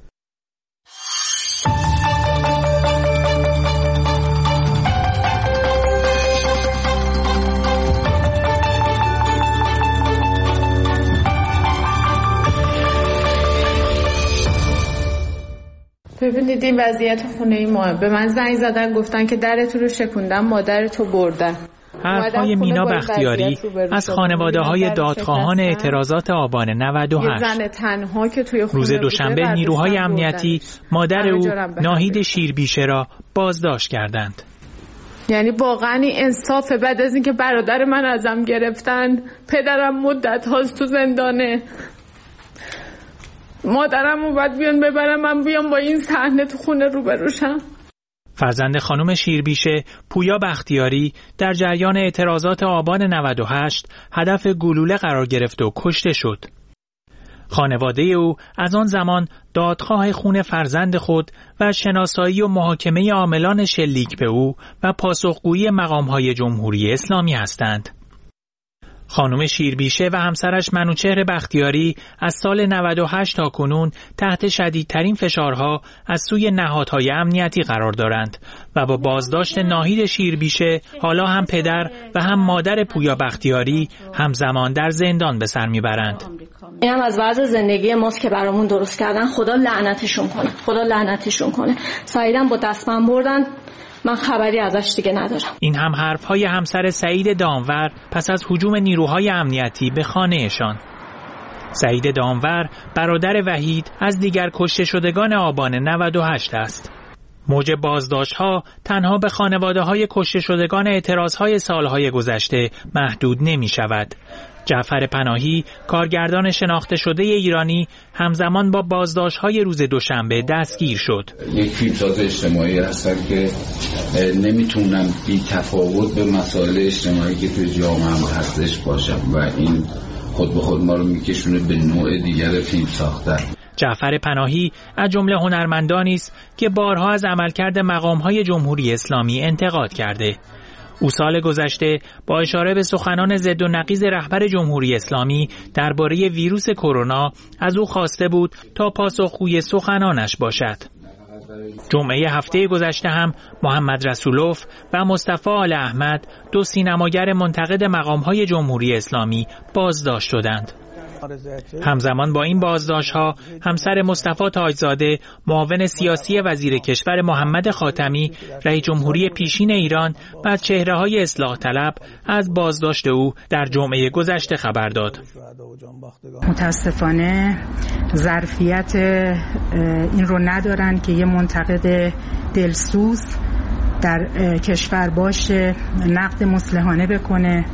F: ببینید این وضعیت خونه ما، به من زنگ زدن گفتن که درتون رو شکوندن، مادرتو بردن.
G: حرفهای مینا بختیاری از خانواده‌های دادخواهان اعتراضات آبان نود و هشت.
F: زن تنها که توی خونه
G: روز دوشنبه نیروهای امنیتی مادر او ناهید شیربیشه را بازداشت کردند.
F: یعنی واقعا انصافه بعد از اینکه برادر من ازم گرفتن، پدرم مدت هاست تو زندانه، مادرم رو باید بیان ببرم، من بیام با این صحنه تو خونه روبروشم.
G: فرزند خانم شیربیشه، پویا بختیاری، در جریان اعتراضات آبان نود و هشت هدف گلوله قرار گرفت و کشته شد. خانواده او از آن زمان دادخواه خون فرزند خود و شناسایی و محاکمه عاملان شلیک به او و پاسخگویی مقام‌های جمهوری اسلامی هستند. خانم شیربیشه و همسرش منوچهر بختیاری از سال نود و هشت تا کنون تحت شدیدترین فشارها از سوی نهادهای امنیتی قرار دارند و با بازداشت ناهید شیربیشه حالا هم پدر و هم مادر پویا بختیاری همزمان در زندان به سر میبرند.
H: این هم از وضع زندگی ماست که برامون درست کردن. خدا لعنتشون کنه، خدا لعنتشون کنه. سعیدم با دستم بردن، من خبری ازش دیگه ندارم.
G: این هم حرفهای همسر سعید دامور پس از هجوم نیروهای امنیتی به خانه‌شان. سعید دامور برادر وحید از دیگر کشته شدگان آبان نود و هشت است. موج بازداشت‌ها تنها به خانواده‌های کشته شدگان اعتراضهای سالهای گذشته محدود نمی‌شود. جعفر پناهی، کارگردان شناخته شده ایرانی، همزمان با بازداشت‌های روز دوشنبه دستگیر شد.
I: یک فیلمساز اجتماعی هستم که نمیتونم بی تفاوت به مسائل اجتماعی که توی جامعه هم هستش باشم و این خود به خود ما رو میکشونه به نوع دیگر فیلم ساختن.
G: جعفر پناهی از جمله هنرمندانی است که بارها از عملکرد مقام‌های جمهوری اسلامی انتقاد کرده. او سال گذشته با اشاره به سخنان ضد و نقیض رهبر جمهوری اسلامی درباره ویروس کرونا از او خواسته بود تا پاسخگوی سخنانش باشد. جمعه هفته گذشته هم محمد رسولوف و مصطفی آل احمد، دو سینماگر منتقد مقام‌های جمهوری اسلامی، بازداشت شدند. همزمان با این بازداشت‌ها همسر مصطفی تاجزاده، معاون سیاسی وزیر کشور محمد خاتمی، رئیس جمهوری پیشین ایران و از چهره‌های اصلاح طلب از بازداشت او در جمعه گذشته خبر داد.
J: متاسفانه ظرفیت این رو ندارن که یه منتقد دلسوز در کشور باشه، نقد مصلحانه بکنه.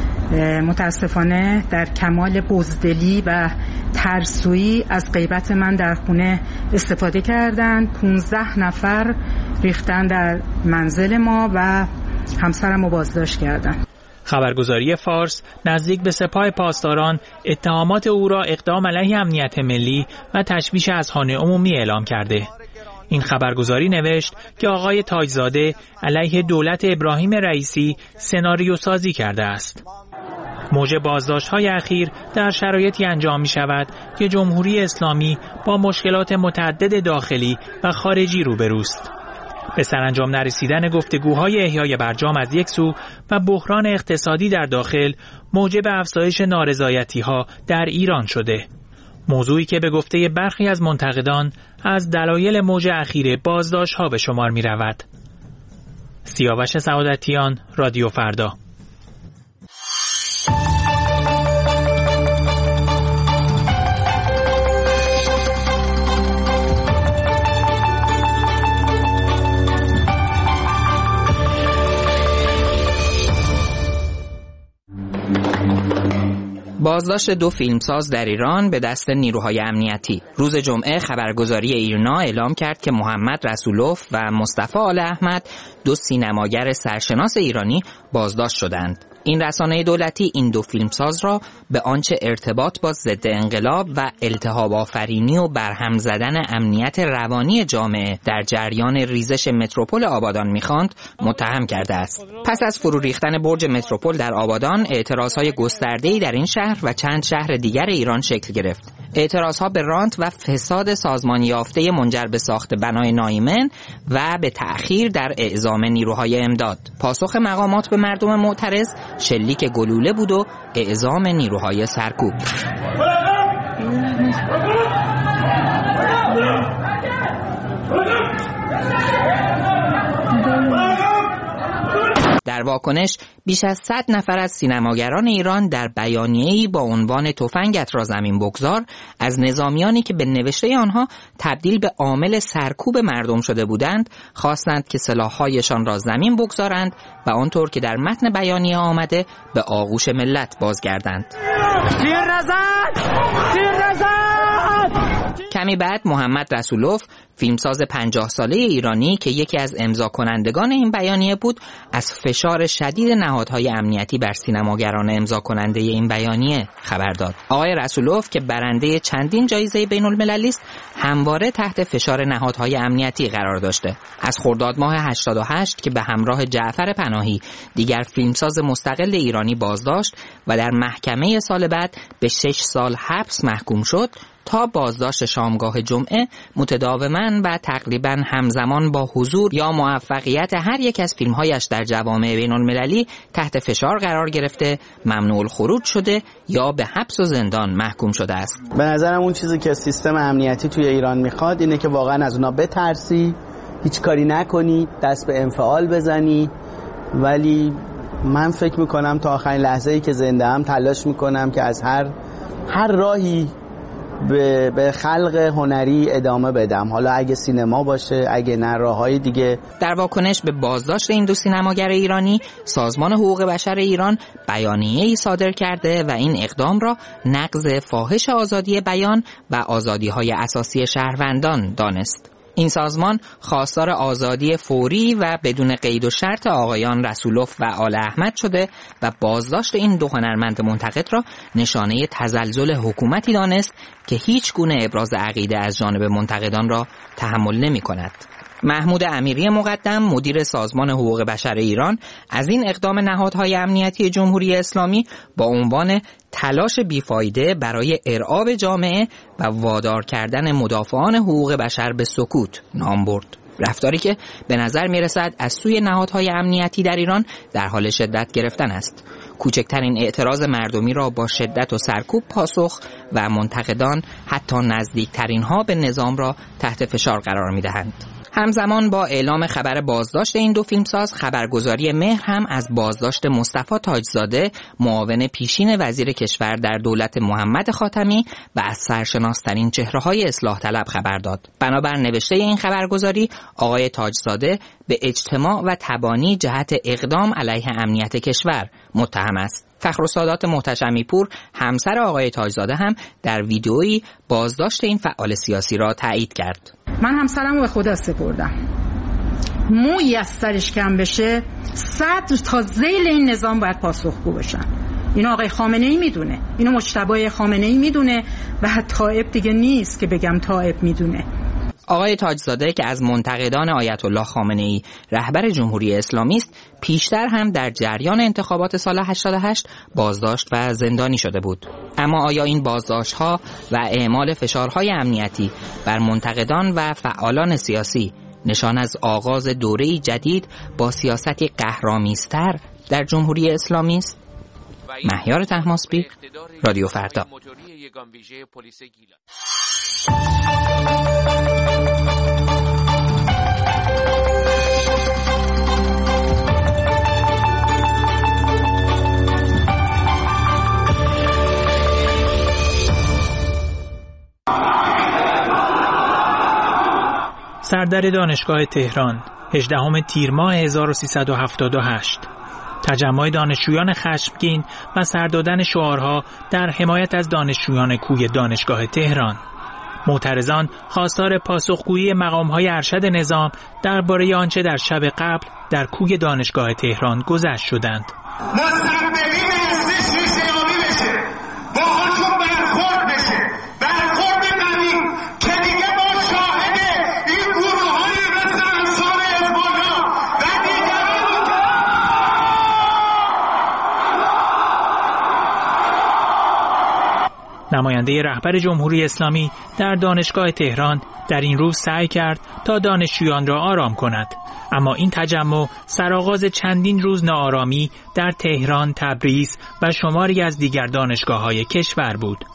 J: متاسفانه در کمال بزدلی و ترسویی از غیبت من در خونه استفاده کردن. پونزده نفر ریختن در منزل ما و همسرم رو بازداشت کردن.
G: خبرگزاری فارس نزدیک به سپاه پاسداران اتهامات او را اقدام علیه امنیت ملی و تشویش اذهان عمومی اعلام کرده. این خبرگزاری نوشت که آقای تاجزاده علیه دولت ابراهیم رئیسی سناریو سازی کرده است. موج بازداشت‌های اخیر در شرایطی انجام می شود که جمهوری اسلامی با مشکلات متعدد داخلی و خارجی روبروست. به سرانجام نرسیدن گفتگوهای احیای برجام از یک سو و بحران اقتصادی در داخل موجب افزایش نارضایتی‌ها در ایران شده. موضوعی که به گفته برخی از منتقدان از دلایل موج اخیر بازداشت‌ها به شمار می رود. سیاوش سعادتیان، رادیو فردا.
K: بازداشت دو فیلمساز در ایران به دست نیروهای امنیتی. روز جمعه خبرگزاری ایرنا اعلام کرد که محمد رسولوف و مصطفی آل احمد، دو سینماگر سرشناس ایرانی، بازداشت شدند. این رسانه دولتی این دو فیلمساز را به آنچه ارتباط با ضد انقلاب و التهاب آفرینی و برهم زدن امنیت روانی جامعه در جریان ریزش متروپول آبادان می‌خواند متهم کرده است. پس از فرو ریختن برج متروپول در آبادان، اعتراضهای گسترده‌ای در این شهر و چند شهر دیگر ایران شکل گرفت. اعتراضها به رانت و فساد سازمانی یافته منجر به ساخت بنای نایمن و به تأخیر در اعزام نیروهای امداد. پاسخ مقامات به مردم معترض شلیک گلوله بود و اعزام نیروهای سرکوب. در واکنش بیش از صد نفر از سینماگران ایران در بیانیه‌ای با عنوان تفنگت را زمین بگذار از نظامیانی که به نوشته آنها تبدیل به عامل سرکوب مردم شده بودند خواستند که سلاح‌هایشان را زمین بگذارند و آنطور که در متن بیانیه آمده به آغوش ملت بازگردند.
M: تیر نزن! تیر نزن!
K: کمی بعد محمد رسولوف، فیلمساز پنجاه ساله ایرانی که یکی از امضا کنندگان این بیانیه بود، از فشار شدید نهادهای امنیتی بر سینماگران امضا کننده این بیانیه خبر داد. آقای رسولوف که برنده چندین جایزه بین المللی است، همواره تحت فشار نهادهای امنیتی قرار داشته. از خرداد ماه هشتاد و هشت که به همراه جعفر پناهی دیگر فیلمساز مستقل ایرانی بازداشت و در محکمه سال بعد به شش سال حبس محکوم شد، تا بازداشت شامگاه جمعه متداوماً و تقریباً همزمان با حضور یا موفقیت هر یک از فیلم‌هایش در جوامع بین‌المللی تحت فشار قرار گرفته، ممنوع الخروج شده یا به حبس و زندان محکوم شده است.
L: به نظرم اون چیزی که سیستم امنیتی توی ایران میخواد اینه که واقعاً از اونا بترسی، هیچ کاری نکنی، دست به انفعال بزنی، ولی من فکر میکنم تا آخرین لحظه‌ای که زنده ام تلاش میکنم که از هر هر راهی به, به خلق هنری ادامه بدم، حالا اگه سینما باشه، اگه نه راههای دیگه.
K: در واکنش به بازداشت این دو سینماگر ایرانی، سازمان حقوق بشر ایران بیانیه‌ای صادر کرده و این اقدام را نقض فاحش آزادی بیان و آزادی‌های اساسی شهروندان دانست. این سازمان خواستار آزادی فوری و بدون قید و شرط آقایان رسولوف و آل احمد شده و بازداشت این دو هنرمند منتقد را نشانه تزلزل حکومتی دانست که هیچ گونه ابراز عقیده از جانب منتقدان را تحمل نمی کند. محمود امیری مقدم، مدیر سازمان حقوق بشر ایران، از این اقدام نهادهای امنیتی جمهوری اسلامی با عنوان تلاش بیفایده برای ارعاب جامعه و وادار کردن مدافعان حقوق بشر به سکوت نام برد. رفتاری که به نظر می رسد از سوی نهادهای امنیتی در ایران در حال شدت گرفتن است. کوچکترین اعتراض مردمی را با شدت و سرکوب پاسخ و منتقدان حتی نزدیکترین ها به نظام را تحت فشار قرار می دهند. همزمان با اعلام خبر بازداشت این دو فیلمساز، خبرگزاری مهر هم از بازداشت مصطفی تاجزاده، معاون پیشین وزیر کشور در دولت محمد خاتمی و از سرشناس‌ترین چهره‌های اصلاح طلب خبر داد. بنابر نوشته این خبرگزاری، آقای تاجزاده به اجتماع و تبانی جهت اقدام علیه امنیت کشور متهم است. فخرالسادات محتشمی پور، همسر آقای تاجزاده، هم در ویدئویی بازداشت این فعال سیاسی را تایید کرد.
J: من همسرم رو به خدا سپردم. مویی از سرش کم بشه، صدر تا ذیل این نظام باید پاسخگو باشن. اینو آقای خامنه ای میدونه، اینو مجتبی خامنه ای میدونه و طائب دیگه نیست که بگم طائب میدونه.
K: آقای تاجزاده که از منتقدان آیت الله خامنه ای رهبر جمهوری اسلامی است، پیشتر هم در جریان انتخابات سال هشتاد و هشت بازداشت و زندانی شده بود. اما آیا این بازداشت‌ها و اعمال فشارهای امنیتی بر منتقدان و فعالان سیاسی نشان از آغاز دوره‌ای جدید با سیاستی قهرآمیزتر در جمهوری اسلامی است؟ مهیار طهماسبی، رادیو فردا.
G: سردر دانشگاه تهران، هجدهم تیر ماه هزار و سیصد و هفتاد و هشت. تجمع دانشجویان خشمگین و سر دادن شعارها در حمایت از دانشجویان کوی دانشگاه تهران. معترضان خواستار پاسخگویی مقام‌های ارشد نظام درباره آنچه در شب قبل در کوی دانشگاه تهران گذشت شدند.
M: مستقبلین هستش ریشه‌یابی بشه، باهاشون برخورد بشه، برخورد قوی که دیگه ما شاهد این گروه‌های مثل انصار حزب الله و دیگران.
G: نماینده رهبر جمهوری اسلامی در دانشگاه تهران در این روز سعی کرد تا دانشجویان را آرام کند، اما این تجمع سرآغاز چندین روز ناآرامی در تهران، تبریز و شماری از دیگر دانشگاه‌های کشور بود.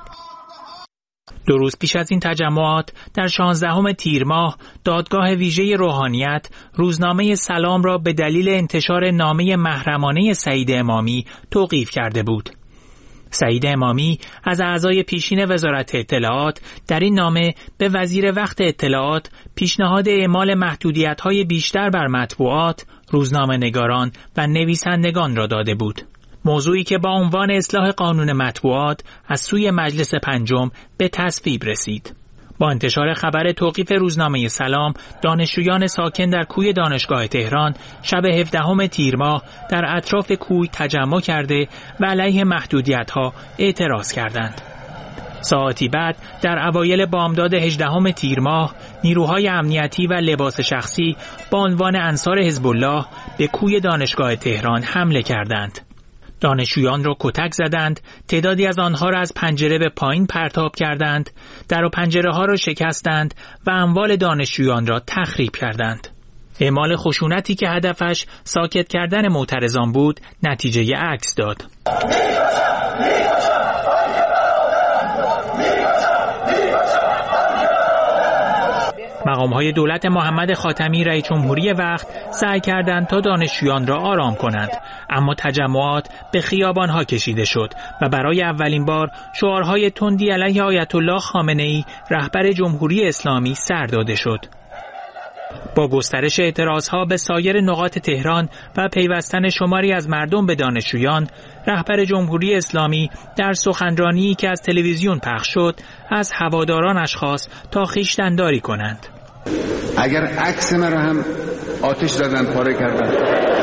G: دو روز پیش از این تجمعات در شانزدهم تیر ماه دادگاه ویژه روحانیت روزنامه سلام را به دلیل انتشار نامه محرمانه سعید امامی توقیف کرده بود. سعید امامی از اعضای پیشین وزارت اطلاعات در این نامه به وزیر وقت اطلاعات پیشنهاد اعمال محدودیت‌های بیشتر بر مطبوعات، روزنامه‌نگاران و نویسندگان را داده بود. موضوعی که با عنوان اصلاح قانون مطبوعات از سوی مجلس پنجم به تصویب رسید. با انتشار خبر توقیف روزنامه سلام، دانشجویان ساکن در کوی دانشگاه تهران شب هفدهم تیر ماه در اطراف کوی تجمع کرده و علیه محدودیت‌ها اعتراض کردند. ساعتی بعد در اوایل بامداد هجدهم تیر ماه، نیروهای امنیتی و لباس شخصی با عنوان انصار حزب الله به کوی دانشگاه تهران حمله کردند. دانشجویان را کتک زدند، تعدادی از آنها را از پنجره به پایین پرتاب کردند، در و پنجره ها را شکستند و اموال دانشجویان را تخریب کردند. اعمال خشونتی که هدفش ساکت کردن معترضان بود، نتیجه عکس داد. مقام‌های دولت محمد خاتمی رئیس جمهوری وقت سعی کردند تا دانشجویان را آرام کنند، اما تجمعات به خیابان‌ها کشیده شد و برای اولین بار شعارهای تندی علیه آیت الله خامنه ای رهبر جمهوری اسلامی سر داده شد. با گسترش اعتراضها به سایر نقاط تهران و پیوستن شماری از مردم به دانشجویان، رهبر جمهوری اسلامی در سخنرانی که از تلویزیون پخش شد از هوادارانش خواست تا خویشتن‌داری کنند.
I: اگر عکس مرا هم آتش زدن، پاره کردن،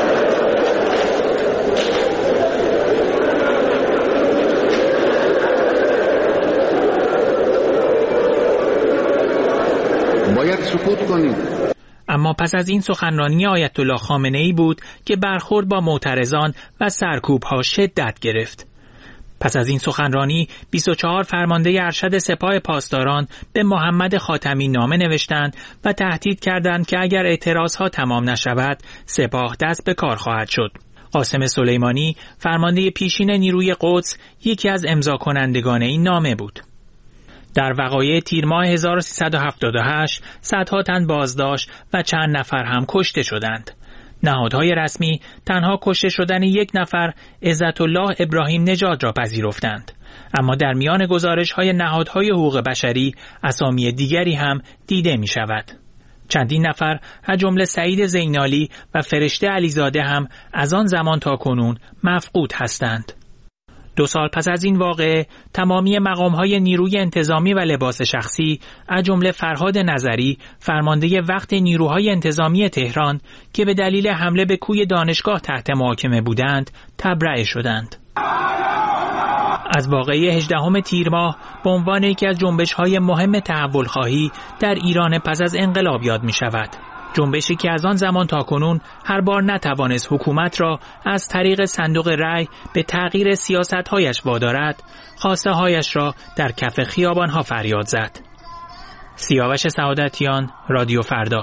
I: باید سکوت کنیم.
G: اما پس از این سخنرانی آیت الله خامنه ای بود که برخورد با معترضان و سرکوب‌ها شدت گرفت. پس از این سخنرانی بیست و چهار فرمانده ارشد سپاه پاسداران به محمد خاتمی نامه نوشتند و تهدید کردند که اگر اعتراضها تمام نشود سپاه دست به کار خواهد شد. قاسم سلیمانی فرمانده پیشین نیروی قدس یکی از امضا کنندگان این نامه بود. در وقایع تیر ماه هزار و سیصد و هفتاد و هشت صدها تن بازداشت و چند نفر هم کشته شدند. نهادهای رسمی تنها کشته شدن یک نفر عزت الله ابراهیم نژاد را پذیرفتند، اما در میان گزارش‌های نهادهای حقوق بشری اسامی دیگری هم دیده می شود. چندین نفر از جمله سعید زینالی و فرشته علیزاده هم از آن زمان تا کنون مفقود هستند. دو سال پس از این واقعه تمامی مقام‌های نیروی انتظامی و لباس شخصی از جمله فرهاد نظری فرمانده وقت نیروهای انتظامی تهران که به دلیل حمله به کوی دانشگاه تحت محاکمه بودند تبرئه شدند. از واقعه هجدهم تیر ماه به عنوان یکی از جنبش‌های مهم تحول خواهی در ایران پس از انقلاب یاد می شود. جنبشی که از آن زمان تا کنون هر بار نتوانست حکومت را از طریق صندوق رأی به تغییر سیاست‌هایش وادارد، خواسته هایش را در کف خیابان‌ها فریاد زد. سیاوش سعادتیان، رادیو فردا.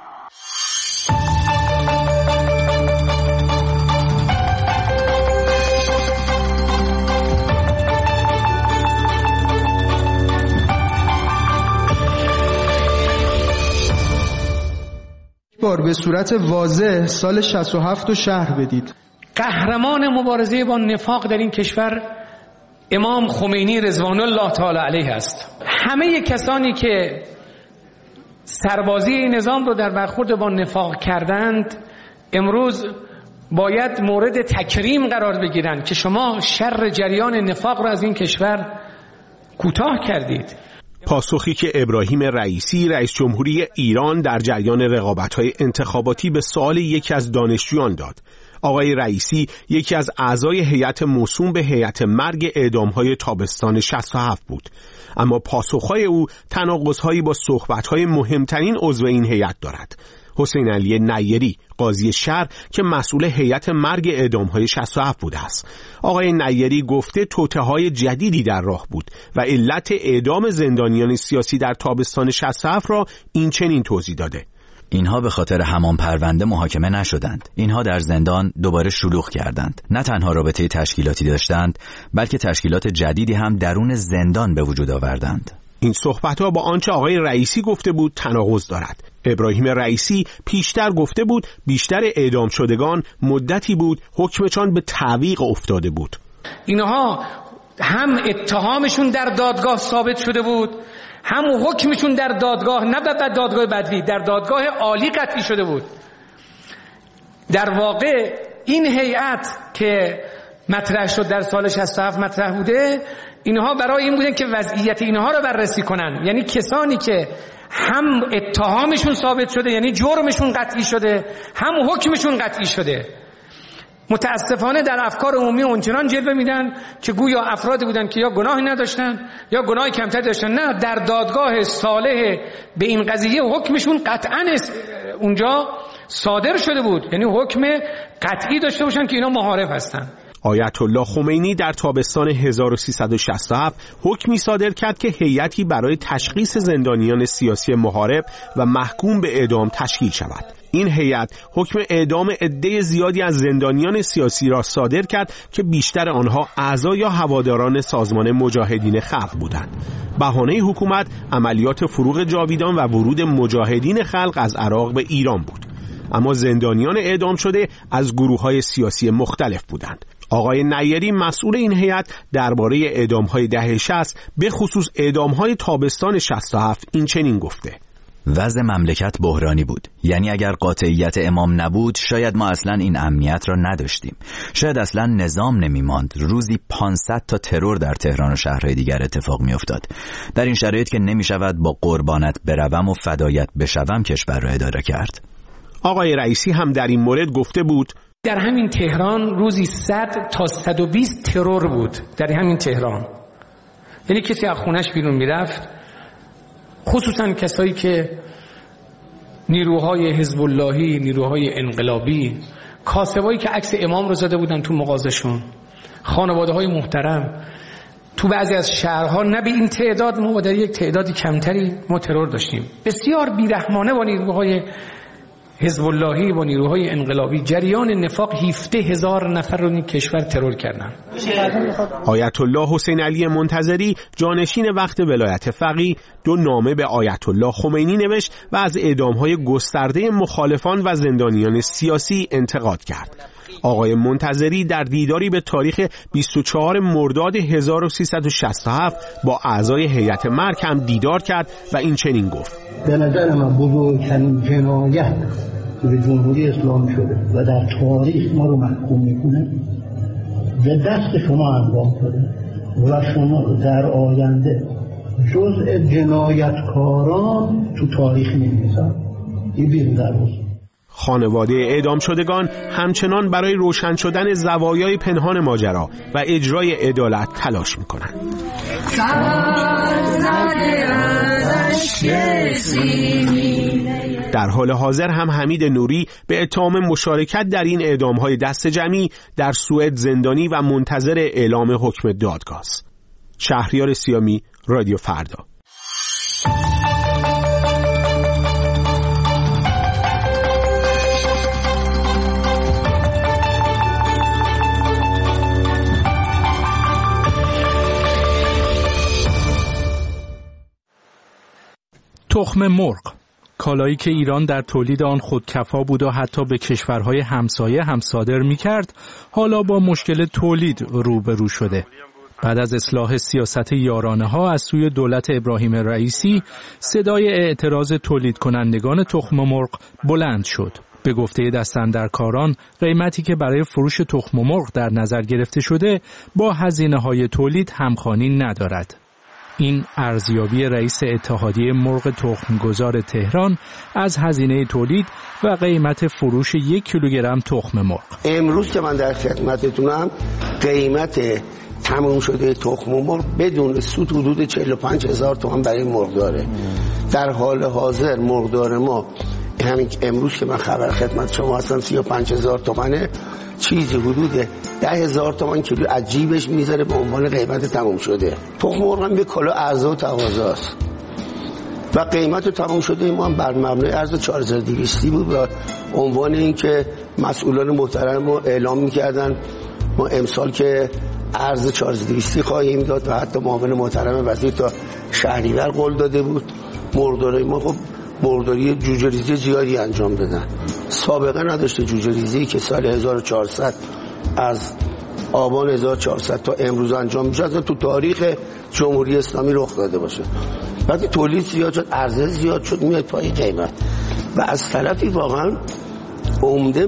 N: بار به صورت واضح سال شصت و هفت رو شرح بدید.
O: قهرمان مبارزه با نفاق در این کشور امام خمینی رضوان الله تعالی علیه است. همه کسانی که سربازی این نظام رو در برخورد با نفاق کردند امروز باید مورد تکریم قرار بگیرند که شما شر جریان نفاق رو از این کشور کوتاه کردید.
C: پاسخی که ابراهیم رئیسی رئیس جمهوری ایران در جریان رقابت‌های انتخاباتی به سوال یکی از دانشجویان داد. آقای رئیسی یکی از اعضای هیئت موسوم به هیئت مرگ اعدام‌های تابستان شصت و هفت بود، اما پاسخ‌های او تناقض‌هایی با صحبت‌های مهمترین عضو این هیئت دارد. حسین علی نیری قاضی شهر که مسئول هیئت مرگ اعدام‌های شصت و هفت بوده است. آقای نیری گفته توطئه‌های جدیدی در راه بود و علت اعدام زندانیان سیاسی در تابستان شصت و هفت را این چنین توضیح داده:
P: اینها به خاطر همان پرونده محاکمه نشدند. اینها در زندان دوباره شلوغ کردند. نه تنها رابطه تشکیلاتی داشتند، بلکه تشکیلات جدیدی هم درون زندان به وجود آوردند.
C: این صحبت‌ها با آنچه آقای رئیسی گفته بود تناقض دارد. ابراهیم رئیسی پیشتر گفته بود بیشتر اعدام شدگان مدتی بود حکمشان به تعویق افتاده بود.
O: اینها هم اتهامشون در دادگاه ثابت شده بود، هم حکمشون در دادگاه، نه در دادگاه بدوی، در دادگاه عالی قطعی شده بود. در واقع این هیئت که مطرح شد در سال شصت و هفت مطرح بوده، اینها برای این بودن که وضعیت اینها رو بررسی کنن، یعنی کسانی که هم اتهامشون ثابت شده یعنی جرمشون قطعی شده، هم حکمشون قطعی شده. متاسفانه در افکار عمومی اونچنان جلوه میدن که گویا افرادی بودن که یا گناهی نداشتن یا گناهی کمتر داشتن. نه، در دادگاه صالح به این قضیه حکمشون قطعا اونجا صادر شده بود، یعنی حکم قطعی داشته باشن که اینا محارب هستن.
C: آیت الله خمینی در تابستان هزار و سیصد و شصت و هفت حکمی صادر کرد که هیئتی برای تشخیص زندانیان سیاسی محارب و محکوم به اعدام تشکیل شود. این هیئت حکم اعدام عده زیادی از زندانیان سیاسی را صادر کرد که بیشتر آنها اعضا یا هواداران سازمان مجاهدین خلق بودند. بهانه حکومت عملیات فروغ جاویدان و ورود مجاهدین خلق از عراق به ایران بود. اما زندانیان اعدام شده از گروه‌های سیاسی مختلف بودند. آقای نیری مسئول این هیئت درباره اعدام‌های دهه شصت به خصوص اعدام‌های تابستان شصت و هفت این چنین گفته:
P: وضع مملکت بحرانی بود. یعنی اگر قاطعیت امام نبود شاید ما اصلا این امنیت را نداشتیم. شاید اصلا نظام نمی‌ماند. روزی پانصد تا ترور در تهران و شهرهای دیگر اتفاق می‌افتاد. در این شرایط که نمی‌شود با قربانت بروم و فدایت بشوم کشور را اداره کرد.
C: آقای رئیسی هم در این مورد گفته بود:
O: در همین تهران روزی صد تا صد و بیست ترور بود در همین تهران. یعنی کسی از خونش بیرون میرفت، خصوصا کسایی که نیروهای حزب اللهی، نیروهای انقلابی، کاسبایی که عکس امام رو زده بودن تو مغازشون، خانواده های محترم، تو بعضی از شهرها نه به این تعداد، ما در یک تعدادی کمتری ما ترور داشتیم. بسیار بیرحمانه با نیروهای حزب اللهی و نیروهای انقلابی جریان نفاق هفده هزار نفر رو این کشور ترور کردن.
C: آیت الله حسین علی منتظری جانشین وقت ولایت فقیه دو نامه به آیت الله خمینی نوشت و از اعدام‌های گسترده مخالفان و زندانیان سیاسی انتقاد کرد. آقای منتظری در دیداری به تاریخ بیست و چهارم مرداد هزار و سیصد و شصت و هفت با اعضای هیئت مرگ هم دیدار کرد و این چنین گفت:
Q: به نظر من بزرگترین جنایت به جمهوری اسلامی شده و در تاریخ ما رو محکوم میکنه به دست شما انجام شده و شما در آینده جزء جنایتکاران تو تاریخ می‌نویسن. این بیرون در روز
C: خانواده اعدام شدگان همچنان برای روشن شدن زوایای پنهان ماجرا و اجرای عدالت تلاش میکنند. در حال حاضر هم حمید نوری به اتهام مشارکت در این اعدام‌های دست جمعی در سوئد زندانی و منتظر اعلام حکم دادگاه است. شهریار سیامی، رادیو فردا.
R: تخم مرغ، کالایی که ایران در تولید آن خودکفا بود و حتی به کشورهای همسایه هم صادر می‌کرد، حالا با مشکل تولید روبرو شده. بعد از اصلاح سیاست یارانه‌ها از سوی دولت ابراهیم رئیسی، صدای اعتراض تولید کنندگان تخم مرغ بلند شد. به گفته دستاندرکاران، قیمتی که برای فروش تخم مرغ در نظر گرفته شده با هزینه‌های تولید همخوانی ندارد. این ارزیابی رئیس اتحادیه مرغ تخمگذار تهران از هزینه تولید و قیمت فروش یک کیلوگرم تخم مرغ.
S: امروز که من در خدمتتونم، قیمت تموم شده تخم مرغ بدون سود حدود چهل و پنج هزار تومان برای مرغداره. در حال حاضر مرغدار ما همین امروز که من خبر خدمت شما هستم سی و پنج هزار تومانه، چیزی حدود ده هزار تومان کیلو از جیبش میذاره به عنوان قیمت تموم شده. تخم مرغ هم به کلا عرضه و تقاضاست و قیمت تموم شده ما هم بر مبنای عرض چهار هزار و دویست بود و عنوان این که مسئولان محترم ما اعلام میکردن ما امسال که عرض چهار هزار و دویست خواهیم داد و حتی معاون محترم وزیر تا شهریور قول داده بود. مرغدارای ما خب مرغداری جوجه ریزی زیادی انجام دادن. سابقه نداشته جوجه ریزی که سال هزار و چهارصد از آبان هزار و چهارصد تا امروز انجام میشه اصلا تو تاریخ جمهوری اسلامی رخ داده باشه. وقتی تولید زیاد شد، عرضه زیاد شد، میاد پای قیمت و از طرفی واقعا عمده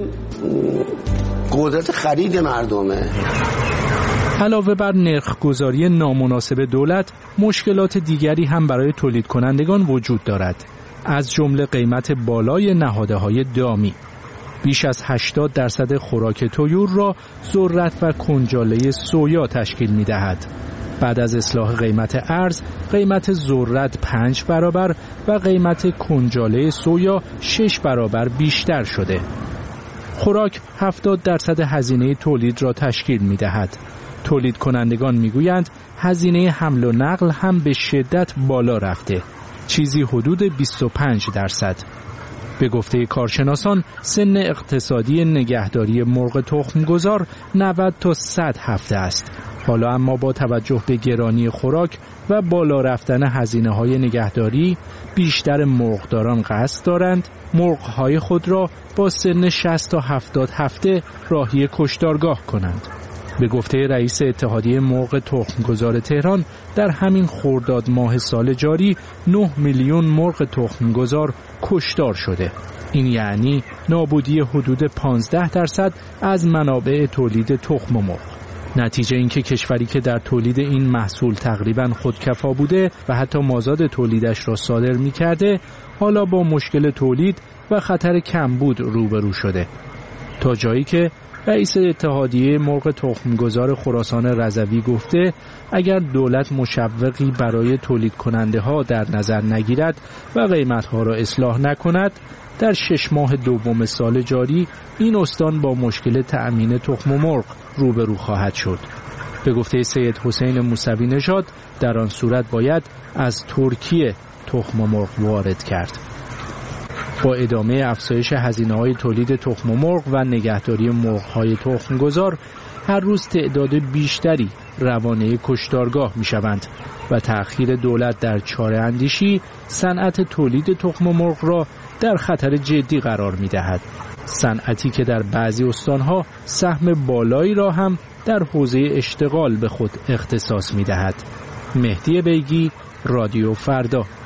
S: قدرت خرید مردمه.
R: علاوه بر نرخ‌گذاری نامناسب دولت، مشکلات دیگری هم برای تولید کنندگان وجود دارد. از جمله قیمت بالای نهاده‌های دامی. بیش از هشتاد درصد خوراک طیور را ذرت و کنجاله سویا تشکیل می‌دهد. بعد از اصلاح قیمت ارز، قیمت ذرت پنج برابر و قیمت کنجاله سویا شش برابر بیشتر شده. خوراک هفتاد درصد هزینه تولید را تشکیل می‌دهد. تولید کنندگان می‌گویند هزینه حمل و نقل هم به شدت بالا رفته، چیزی حدود بیست و پنج درصد. به گفته کارشناسان، سن اقتصادی نگهداری مرغ تخمگذار نود تا صد هفته است. حالا اما با توجه به گرانی خوراک و بالا رفتن هزینه‌های نگهداری، بیشتر مرغداران قصد دارند مرغ‌های خود را با سن شصت تا هفتاد هفته راهی کشتارگاه کنند. به گفته رئیس اتحادیه مرغ تخمگذار تهران، در همین خرداد ماه سال جاری نه میلیون مرغ تخمگذار کشتار شده. این یعنی نابودی حدود پانزده درصد از منابع تولید تخم مرغ. نتیجه اینکه کشوری که در تولید این محصول تقریباً خودکفا بوده و حتی مازاد تولیدش را صادر می‌کرده، حالا با مشکل تولید و خطر کمبود روبرو شده. تا جایی که رئیس اتحادیه مرغ تخمگذار خراسان رضوی گفته اگر دولت مشوقی برای تولید کننده ها در نظر نگیرد و قیمت ها را اصلاح نکند، در شش ماه دوم سال جاری این استان با مشکل تأمین تخم مرغ روبرو خواهد شد. به گفته سید حسین موسوی نژاد، در آن صورت باید از ترکیه تخم مرغ وارد کرد. با ادامه افزایش هزینه‌های تولید تخم مرغ و نگهداری مرغ‌های تخمگذار، هر روز تعداد بیشتری روانه کشتارگاه می‌شوند و تأخیر دولت در چاره اندیشی صنعت تولید تخم مرغ را در خطر جدی قرار می‌دهد. صنعتی که در بعضی استان‌ها سهم بالایی را هم در حوزه اشتغال به خود اختصاص می‌دهد. مهدی بیگی، رادیو فردا.